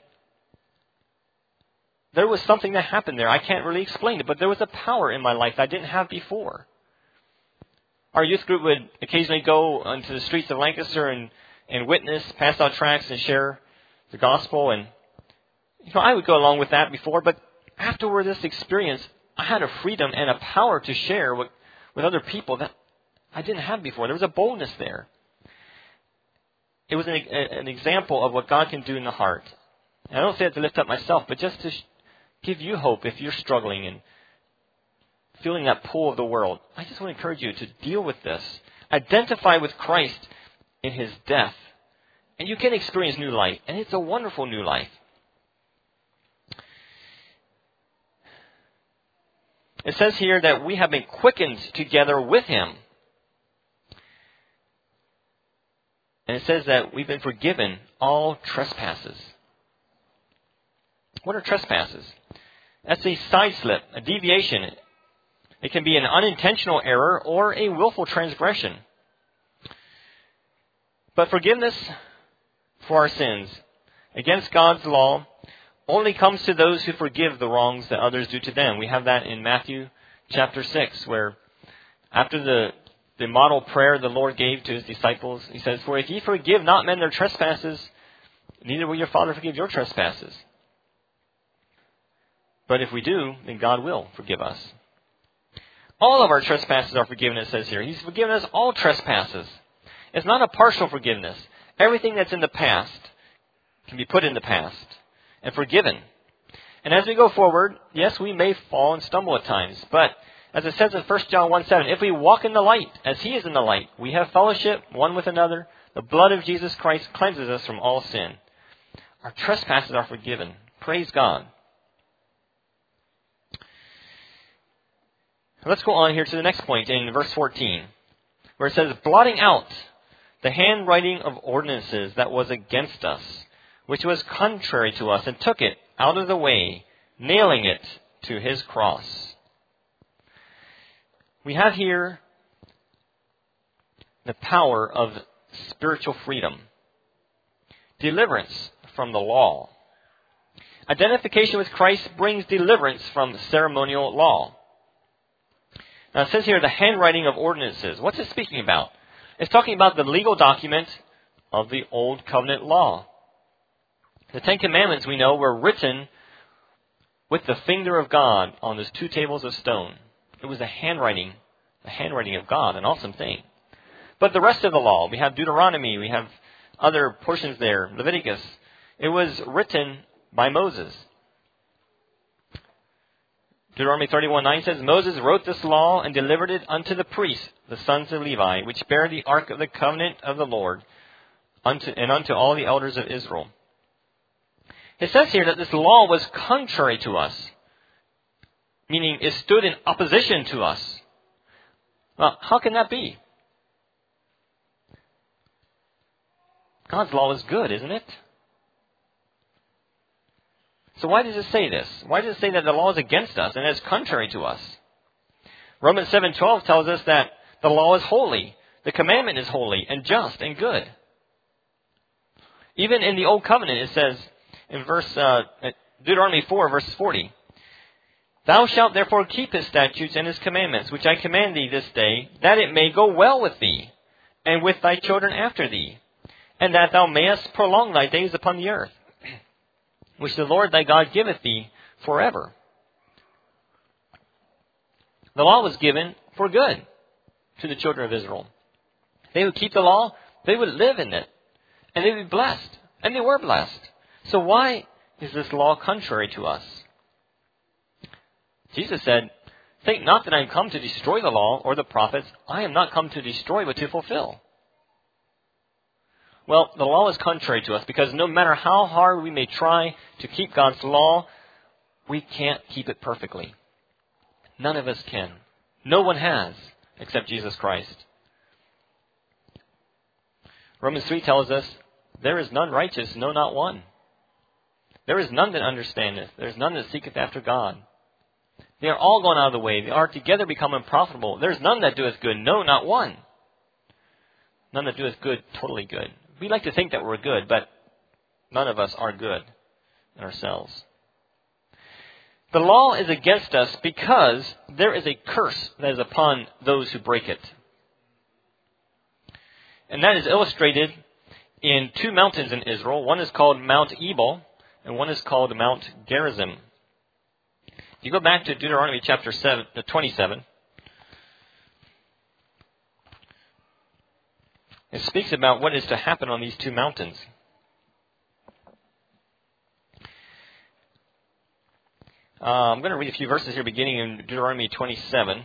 there was something that happened there. I can't really explain it, but there was a power in my life that I didn't have before. Our youth group would occasionally go onto the streets of Lancaster and, and witness, pass out tracts and share the gospel. And you know, I would go along with that before, but afterward this experience, I had a freedom and a power to share with, with other people that I didn't have before. There was a boldness there. It was an, an example of what God can do in the heart. And I don't say that to lift up myself, but just to give you hope if you're struggling and feeling that pull of the world. I just want to encourage you to deal with this. Identify with Christ in His death. And you can experience new life. And it's a wonderful new life. It says here that we have been quickened together with Him. And it says that we've been forgiven all trespasses. What are trespasses? That's a side slip, a deviation. It can be an unintentional error or a willful transgression. But forgiveness for our sins against God's law only comes to those who forgive the wrongs that others do to them. We have that in Matthew chapter six, where after the, the model prayer the Lord gave to His disciples, He says, "For if ye forgive not men their trespasses, neither will your Father forgive your trespasses. But if we do, then God will forgive us." All of our trespasses are forgiven, it says here. He's forgiven us all trespasses. It's not a partial forgiveness. Everything that's in the past can be put in the past and forgiven. And as we go forward, yes, we may fall and stumble at times. But as it says in First John one seven, if we walk in the light as He is in the light, we have fellowship one with another. The blood of Jesus Christ cleanses us from all sin. Our trespasses are forgiven. Praise God. Let's go on here to the next point in verse fourteen, where it says, "Blotting out the handwriting of ordinances that was against us, which was contrary to us, and took it out of the way, nailing it to His cross." We have here the power of spiritual freedom, deliverance from the law. Identification with Christ brings deliverance from ceremonial law. Now it says here the handwriting of ordinances. What's it speaking about? It's talking about the legal document of the Old Covenant law. The Ten Commandments, we know, were written with the finger of God on those two tables of stone. It was the handwriting, the handwriting of God, an awesome thing. But the rest of the law, we have Deuteronomy, we have other portions there, Leviticus. It was written by Moses. Deuteronomy thirty-one nine says, "Moses wrote this law and delivered it unto the priests, the sons of Levi, which bear the ark of the covenant of the Lord, unto, and unto all the elders of Israel." It says here that this law was contrary to us, meaning it stood in opposition to us. Well, how can that be? God's law is good, isn't it? So why does it say this? Why does it say that the law is against us and it's contrary to us? Romans seven twelve tells us that the law is holy. The commandment is holy and just and good. Even in the Old Covenant, it says in verse uh, Deuteronomy four, verse forty. Thou shalt therefore keep his statutes and his commandments, which I command thee this day, that it may go well with thee, and with thy children after thee, and that thou mayest prolong thy days upon the earth, which the Lord thy God giveth thee forever. The law was given for good to the children of Israel. They would keep the law, they would live in it, and they would be blessed, and they were blessed. So why is this law contrary to us? Jesus said, think not that I am come to destroy the law or the prophets. I am not come to destroy, but to fulfill. Well, the law is contrary to us because no matter how hard we may try to keep God's law, we can't keep it perfectly. None of us can. No one has, except Jesus Christ. Romans three tells us, there is none righteous, no, not one. There is none that understandeth. There is none that seeketh after God. They are all gone out of the way. They are together become unprofitable. There is none that doeth good, no, not one. None that doeth good, totally good. We like to think that we're good, but none of us are good in ourselves. The law is against us because there is a curse that is upon those who break it. And that is illustrated in two mountains in Israel. One is called Mount Ebal, and one is called Mount Gerizim. If you go back to Deuteronomy chapter seven, twenty-seven, it speaks about what is to happen on these two mountains. Uh, I'm going to read a few verses here beginning in Deuteronomy twenty-seven.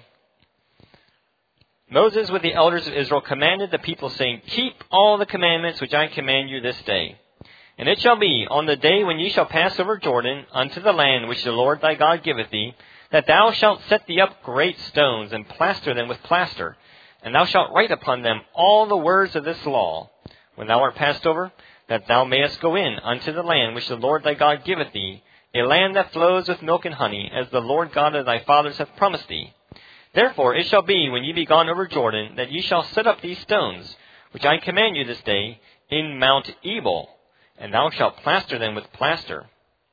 Moses with the elders of Israel commanded the people, saying, keep all the commandments which I command you this day. And it shall be on the day when ye shall pass over Jordan unto the land which the Lord thy God giveth thee, that thou shalt set thee up great stones, and plaster them with plaster. And thou shalt write upon them all the words of this law, when thou art passed over, that thou mayest go in unto the land which the Lord thy God giveth thee, a land that flows with milk and honey, as the Lord God of thy fathers hath promised thee. Therefore it shall be, when ye be gone over Jordan, that ye shall set up these stones, which I command you this day, in Mount Ebal, and thou shalt plaster them with plaster.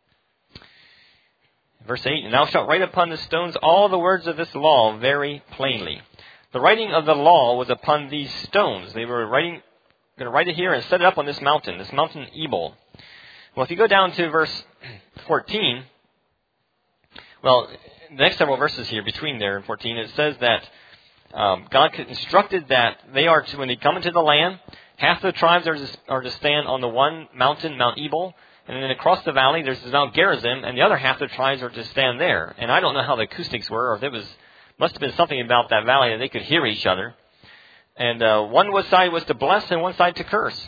Verse eight, and thou shalt write upon the stones all the words of this law very plainly. The writing of the law was upon these stones. They were writing, going to write it here and set it up on this mountain, this mountain Ebal. Well, if you go down to verse fourteen, well, the next several verses here between there and fourteen, it says that um, God instructed that they are to, when they come into the land, half the tribes are to, are to stand on the one mountain, Mount Ebal, and then across the valley there's Mount Gerizim, and the other half of the tribes are to stand there. And I don't know how the acoustics were, or if it was, must have been something about that valley that they could hear each other. And uh, one side was to bless and one side to curse.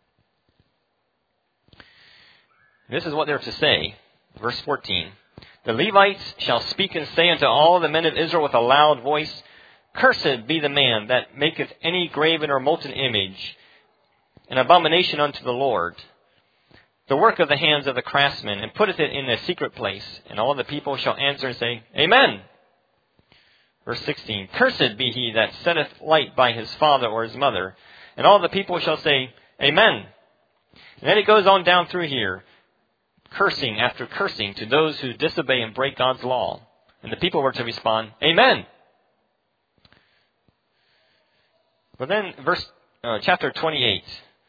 This is what they're to say. Verse fourteen. The Levites shall speak and say unto all the men of Israel with a loud voice, cursed be the man that maketh any graven or molten image, an abomination unto the Lord, the work of the hands of the craftsman, and putteth it in a secret place. And all the people shall answer and say, Amen. Verse sixteen. Cursed be he that setteth light by his father or his mother. And all the people shall say, Amen. And then it goes on down through here, cursing after cursing to those who disobey and break God's law. And the people were to respond, Amen. But then verse uh, chapter twenty-eight.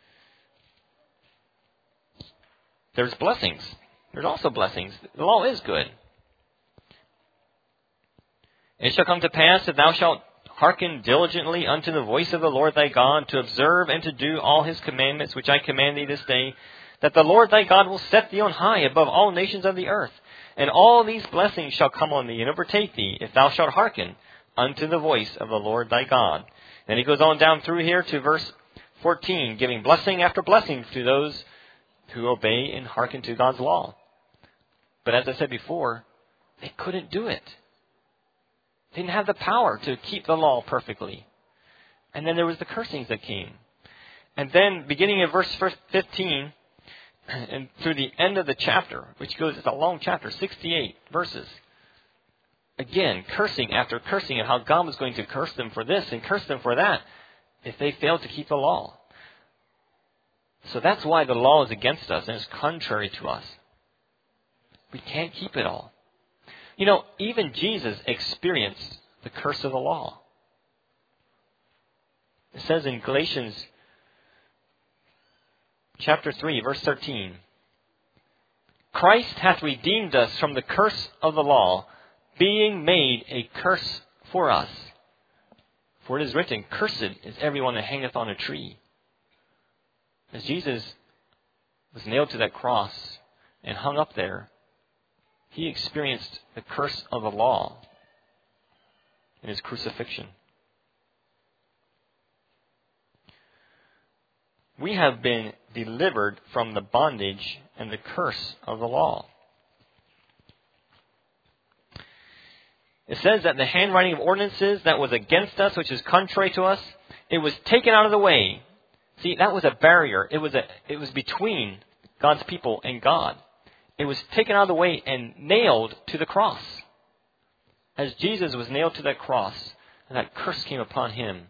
There's blessings. There's also blessings. The law is good. It shall come to pass that thou shalt hearken diligently unto the voice of the Lord thy God, to observe and to do all his commandments which I command thee this day, that the Lord thy God will set thee on high above all nations of the earth. And all these blessings shall come on thee and overtake thee, if thou shalt hearken unto the voice of the Lord thy God. Then he goes on down through here to verse fourteen, giving blessing after blessing to those who obey and hearken to God's law. But as I said before, they couldn't do it. They didn't have the power to keep the law perfectly. And then there was the cursings that came. And then beginning in verse fifteen, and through the end of the chapter, which goes, it's a long chapter, sixty-eight verses. Again, cursing after cursing, and how God was going to curse them for this and curse them for that if they failed to keep the law. So that's why the law is against us and is contrary to us. We can't keep it all. You know, even Jesus experienced the curse of the law. It says in Galatians chapter three, verse thirteen, Christ hath redeemed us from the curse of the law, being made a curse for us. For it is written, Cursed is everyone that hangeth on a tree. As Jesus was nailed to that cross and hung up there, he experienced the curse of the law in his crucifixion. We have been delivered from the bondage and the curse of the law. It says that the handwriting of ordinances that was against us, which is contrary to us, it was taken out of the way. See, that was a barrier. It was a, it was between God's people and God. It was taken out of the way and nailed to the cross. As Jesus was nailed to that cross, and that curse came upon him,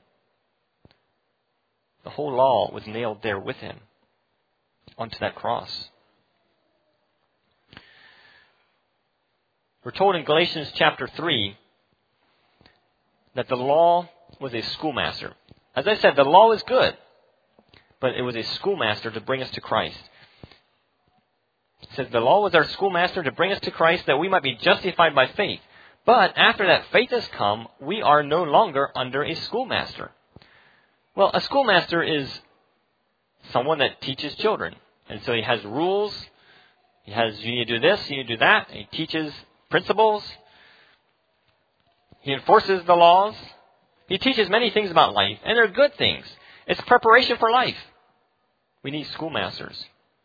the whole law was nailed there with him onto that cross. We're told in Galatians chapter three that the law was a schoolmaster. As I said, the law is good, but it was a schoolmaster to bring us to Christ. It says the law was our schoolmaster to bring us to Christ that we might be justified by faith. But after that faith has come, we are no longer under a schoolmaster. Well, a schoolmaster is someone that teaches children. And so he has rules. He has, you need to do this, you need to do that. He teaches principles. He enforces the laws. He teaches many things about life, and they're good things. It's preparation for life. We need schoolmasters.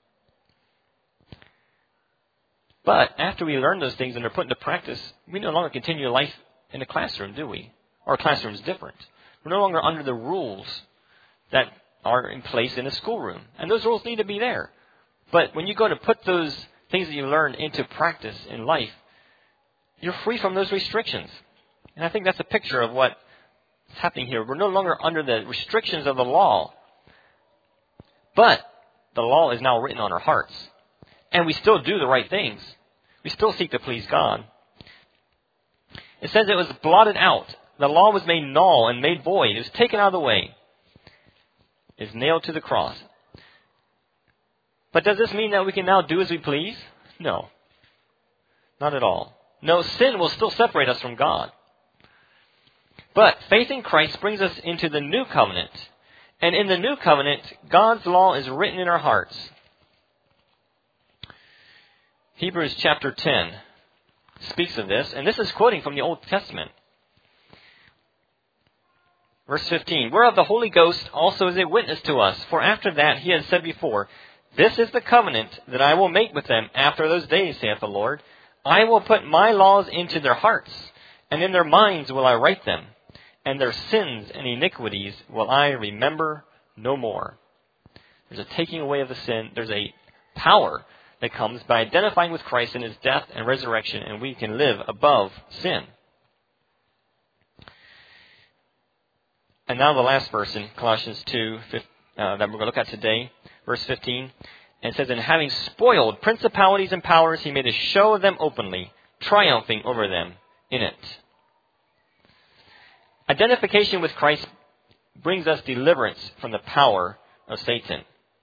But after we learn those things and they're put into practice, we no longer continue life in the classroom, do we? Our classroom is different. We're no longer under the rules that are in place in a schoolroom. And those rules need to be there. But when you go to put those things that you learn into practice in life, you're free from those restrictions. And I think that's a picture of what's happening here. We're no longer under the restrictions of the law. But the law is now written on our hearts. And we still do the right things. We still seek to please God. It says it was blotted out. The law was made null and made void. It was taken out of the way. It's nailed to the cross. But does this mean that we can now do as we please? No. Not at all. No, sin will still separate us from God. But faith in Christ brings us into the new covenant. And in the new covenant, God's law is written in our hearts. Hebrews chapter ten speaks of this, and this is quoting from the Old Testament. Verse fifteen, whereof the Holy Ghost also is a witness to us. For after that he has said before, This is the covenant that I will make with them after those days, saith the Lord. I will put my laws into their hearts, and in their minds will I write them, and their sins and iniquities will I remember no more. There's a taking away of the sin. There's a power that comes by identifying with Christ in his death and resurrection, and we can live above sin. And now the last verse in Colossians two uh, that we're going to look at today, verse fifteen. And it says, And having spoiled principalities and powers, he made a show of them openly, triumphing over them in it. Identification with Christ brings us deliverance from the power of Satan.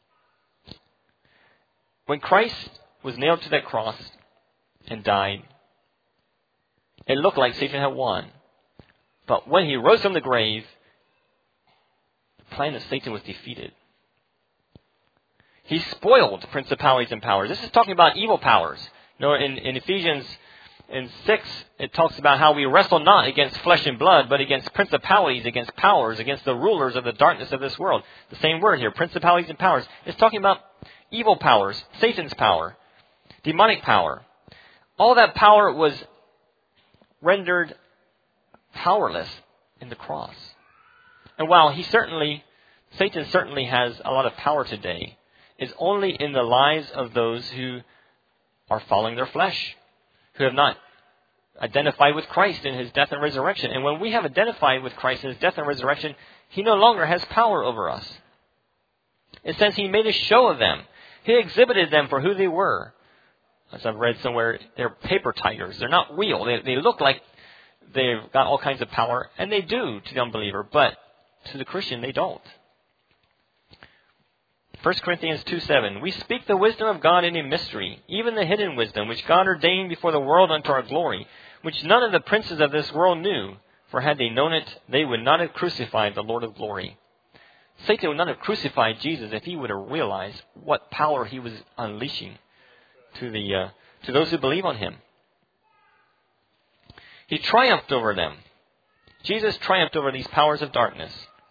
When Christ was nailed to that cross and died, it looked like Satan had won. But when he rose from the grave, the plan of Satan was defeated. He spoiled principalities and powers. This is talking about evil powers. You know, in, in Ephesians in six, it talks about how we wrestle not against flesh and blood, but against principalities, against powers, against the rulers of the darkness of this world. The same word here, principalities and powers. It's talking about evil powers, Satan's power, demonic power. All that power was rendered powerless in the cross. And while he certainly, Satan certainly has a lot of power today, it's only in the lives of those who are following their flesh, who have not identified with Christ in his death and resurrection. And when we have identified with Christ in his death and resurrection, he no longer has power over us. It says he made a show of them. He exhibited them for who they were. as I've read somewhere, they're paper tigers. They're not real. They, they look like they've got all kinds of power, and they do to the unbeliever, but to the Christian, they don't. First Corinthians two seven, we speak the wisdom of God in a mystery, even the hidden wisdom, which God ordained before the world unto our glory, which none of the princes of this world knew, for had they known it, they would not have crucified the Lord of glory. Satan would not have crucified Jesus if he would have realized what power he was unleashing to the uh, to those who believe on him. He triumphed over them. Jesus triumphed over these powers of darkness.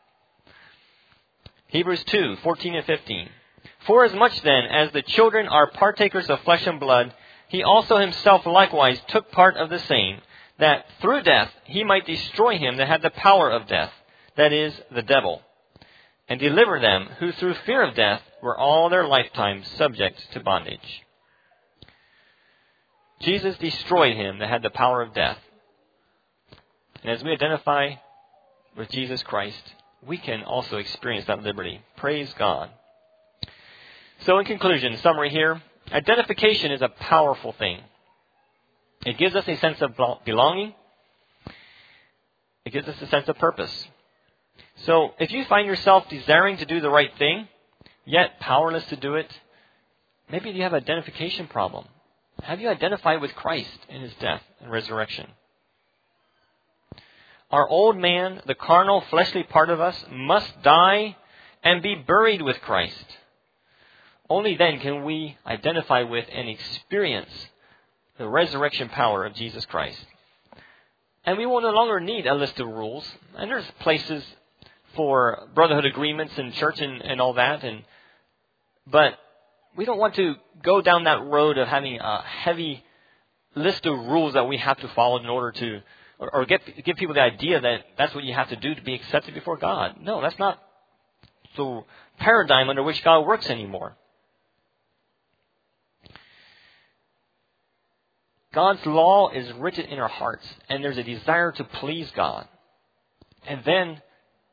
Hebrews two fourteen and fifteen. For as much then as the children are partakers of flesh and blood, he also himself likewise took part of the same, that through death he might destroy him that had the power of death, that is, the devil, and deliver them who through fear of death were all their lifetime subject to bondage. Jesus destroyed him that had the power of death. And as we identify with Jesus Christ, we can also experience that liberty. Praise God. So in conclusion, summary here, identification is a powerful thing. It gives us a sense of belonging. It gives us a sense of purpose. So if you find yourself desiring to do the right thing, yet powerless to do it, maybe you have an identification problem. Have you identified with Christ in his death and resurrection? Our old man, the carnal, fleshly part of us, must die and be buried with Christ. Only then can we identify with and experience the resurrection power of Jesus Christ. And we will no longer need a list of rules. And there's places for brotherhood agreements in church and, and all that. And but we don't want to go down that road of having a heavy list of rules that we have to follow in order to, or, or get, give people the idea that that's what you have to do to be accepted before God. No, that's not the paradigm under which God works anymore. God's law is written in our hearts, and there's a desire to please God. And then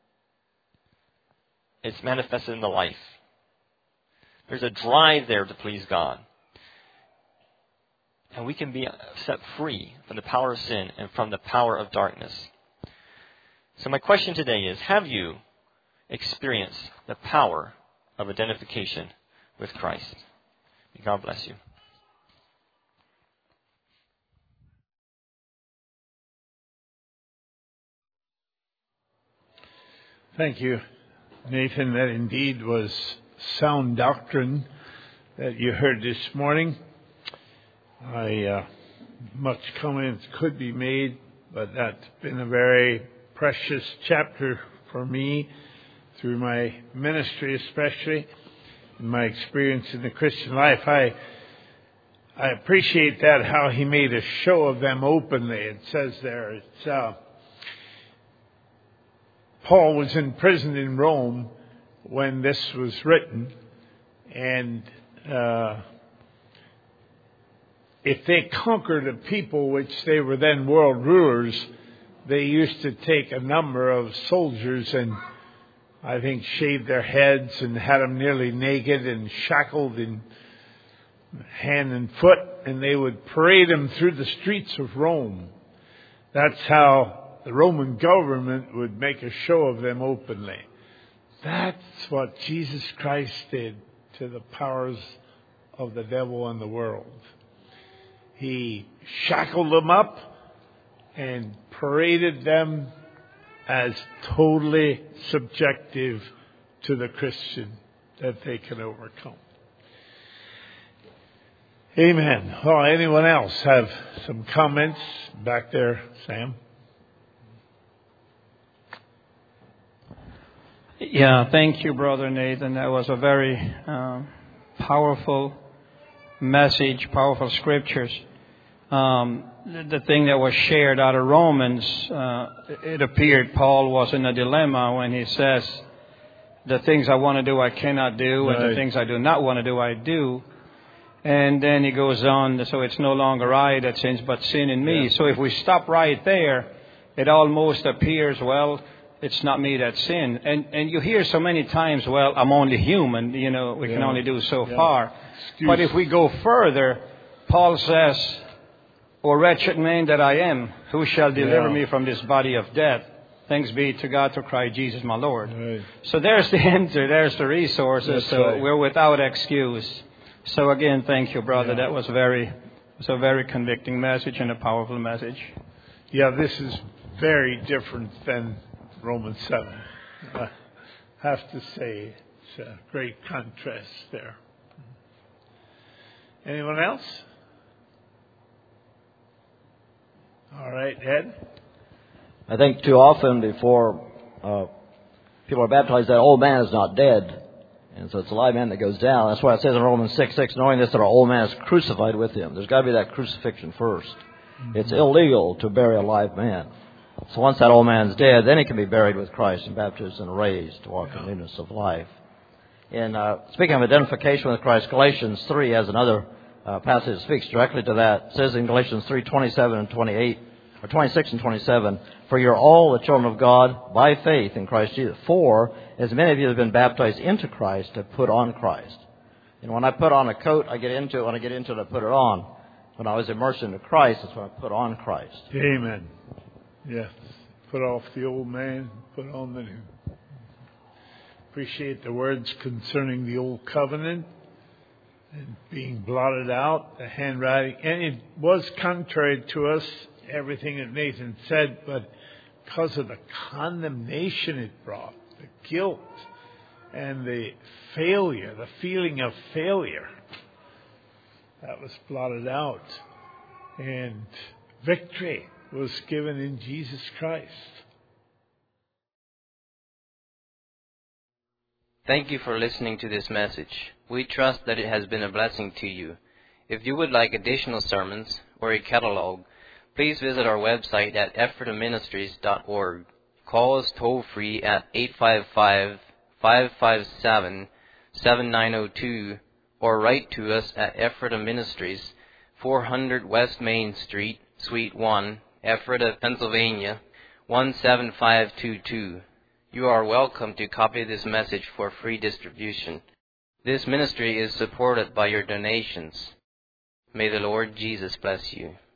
it's manifested in the life. There's a drive there to please God. And we can be set free from the power of sin and from the power of darkness. So my question today is, have you experienced the power of identification with Christ? May God bless you. Thank you, Nathan. That indeed was sound doctrine that you heard this morning. I uh, much comments could be made, but that's been a very precious chapter for me through my ministry, especially in my experience in the Christian life. I I appreciate that, how he made a show of them openly. It says there, it's uh, Paul was in prison in Rome when this was written, and uh, if they conquered a people which they were then world rulers, they used to take a number of soldiers and I think shaved their heads and had them nearly naked and shackled in hand and foot, and they would parade them through the streets of Rome. That's how the Roman government would make a show of them openly. That's what Jesus Christ did to the powers of the devil and the world. He shackled them up and paraded them as totally subjective to the Christian that they can overcome. Amen. Well, anyone else have some comments back there, Sam? Yeah, thank you, Brother Nathan. That was a very uh, powerful message, powerful scriptures. Um, the, the thing that was shared out of Romans, uh, it appeared Paul was in a dilemma when he says, the things I want to do I cannot do, right, and the things I do not want to do I do. And then he goes on, so it's no longer I that sins, but sin in me. Yeah. So if we stop right there, it almost appears, well, it's not me that sin. And and you hear so many times, well, I'm only human, you know, we yeah. can only do so yeah. far. Excuse. But if we go further, Paul says, O wretched man that I am, who shall deliver Yeah. me from this body of death? Thanks be to God through Christ Jesus my Lord. Right. So there's the answer. There's the resources. That's so right. we're without excuse. So again, thank you, brother. Yeah. That was very, was a very convicting message and a powerful message. Yeah, this is very different than Romans seven. I have to say, it's a great contrast there. Anyone else? All right, Ed? I think too often before uh, people are baptized, that old man is not dead. And so it's a live man that goes down. That's why it says in Romans six six, knowing this, that our old man is crucified with him. There's got to be that crucifixion first. Mm-hmm. It's illegal to bury a live man. So once that old man's dead, then he can be buried with Christ in baptism and raised to walk in newness of life. And uh, speaking of identification with Christ, Galatians three has another uh, passage that speaks directly to that. It says in Galatians three twenty-seven and twenty-eight, or twenty-six and twenty-seven, for you're all the children of God by faith in Christ Jesus. For, as many of you have been baptized into Christ, have put on Christ. And when I put on a coat, I get into it. When I get into it, I put it on. When I was immersed into Christ, that's when I put on Christ. Amen. Yes. Put off the old man, put on the new. Appreciate the words concerning the old covenant and being blotted out, the handwriting. And it was contrary to us, everything that Nathan said, but because of the condemnation it brought, the guilt and the failure, the feeling of failure, that was blotted out. And victory was given in Jesus Christ. Thank you for listening to this message. We trust that it has been a blessing to you. If you would like additional sermons or a catalog, please visit our website at ephrata ministries dot org. Call us toll-free at eight five five, five five seven, seven nine zero two or write to us at Ephrata Ministries, four hundred West Main Street, Suite one, Ephrata, Pennsylvania, one seven five two two. You are welcome to copy this message for free distribution. This ministry is supported by your donations. May the Lord Jesus bless you.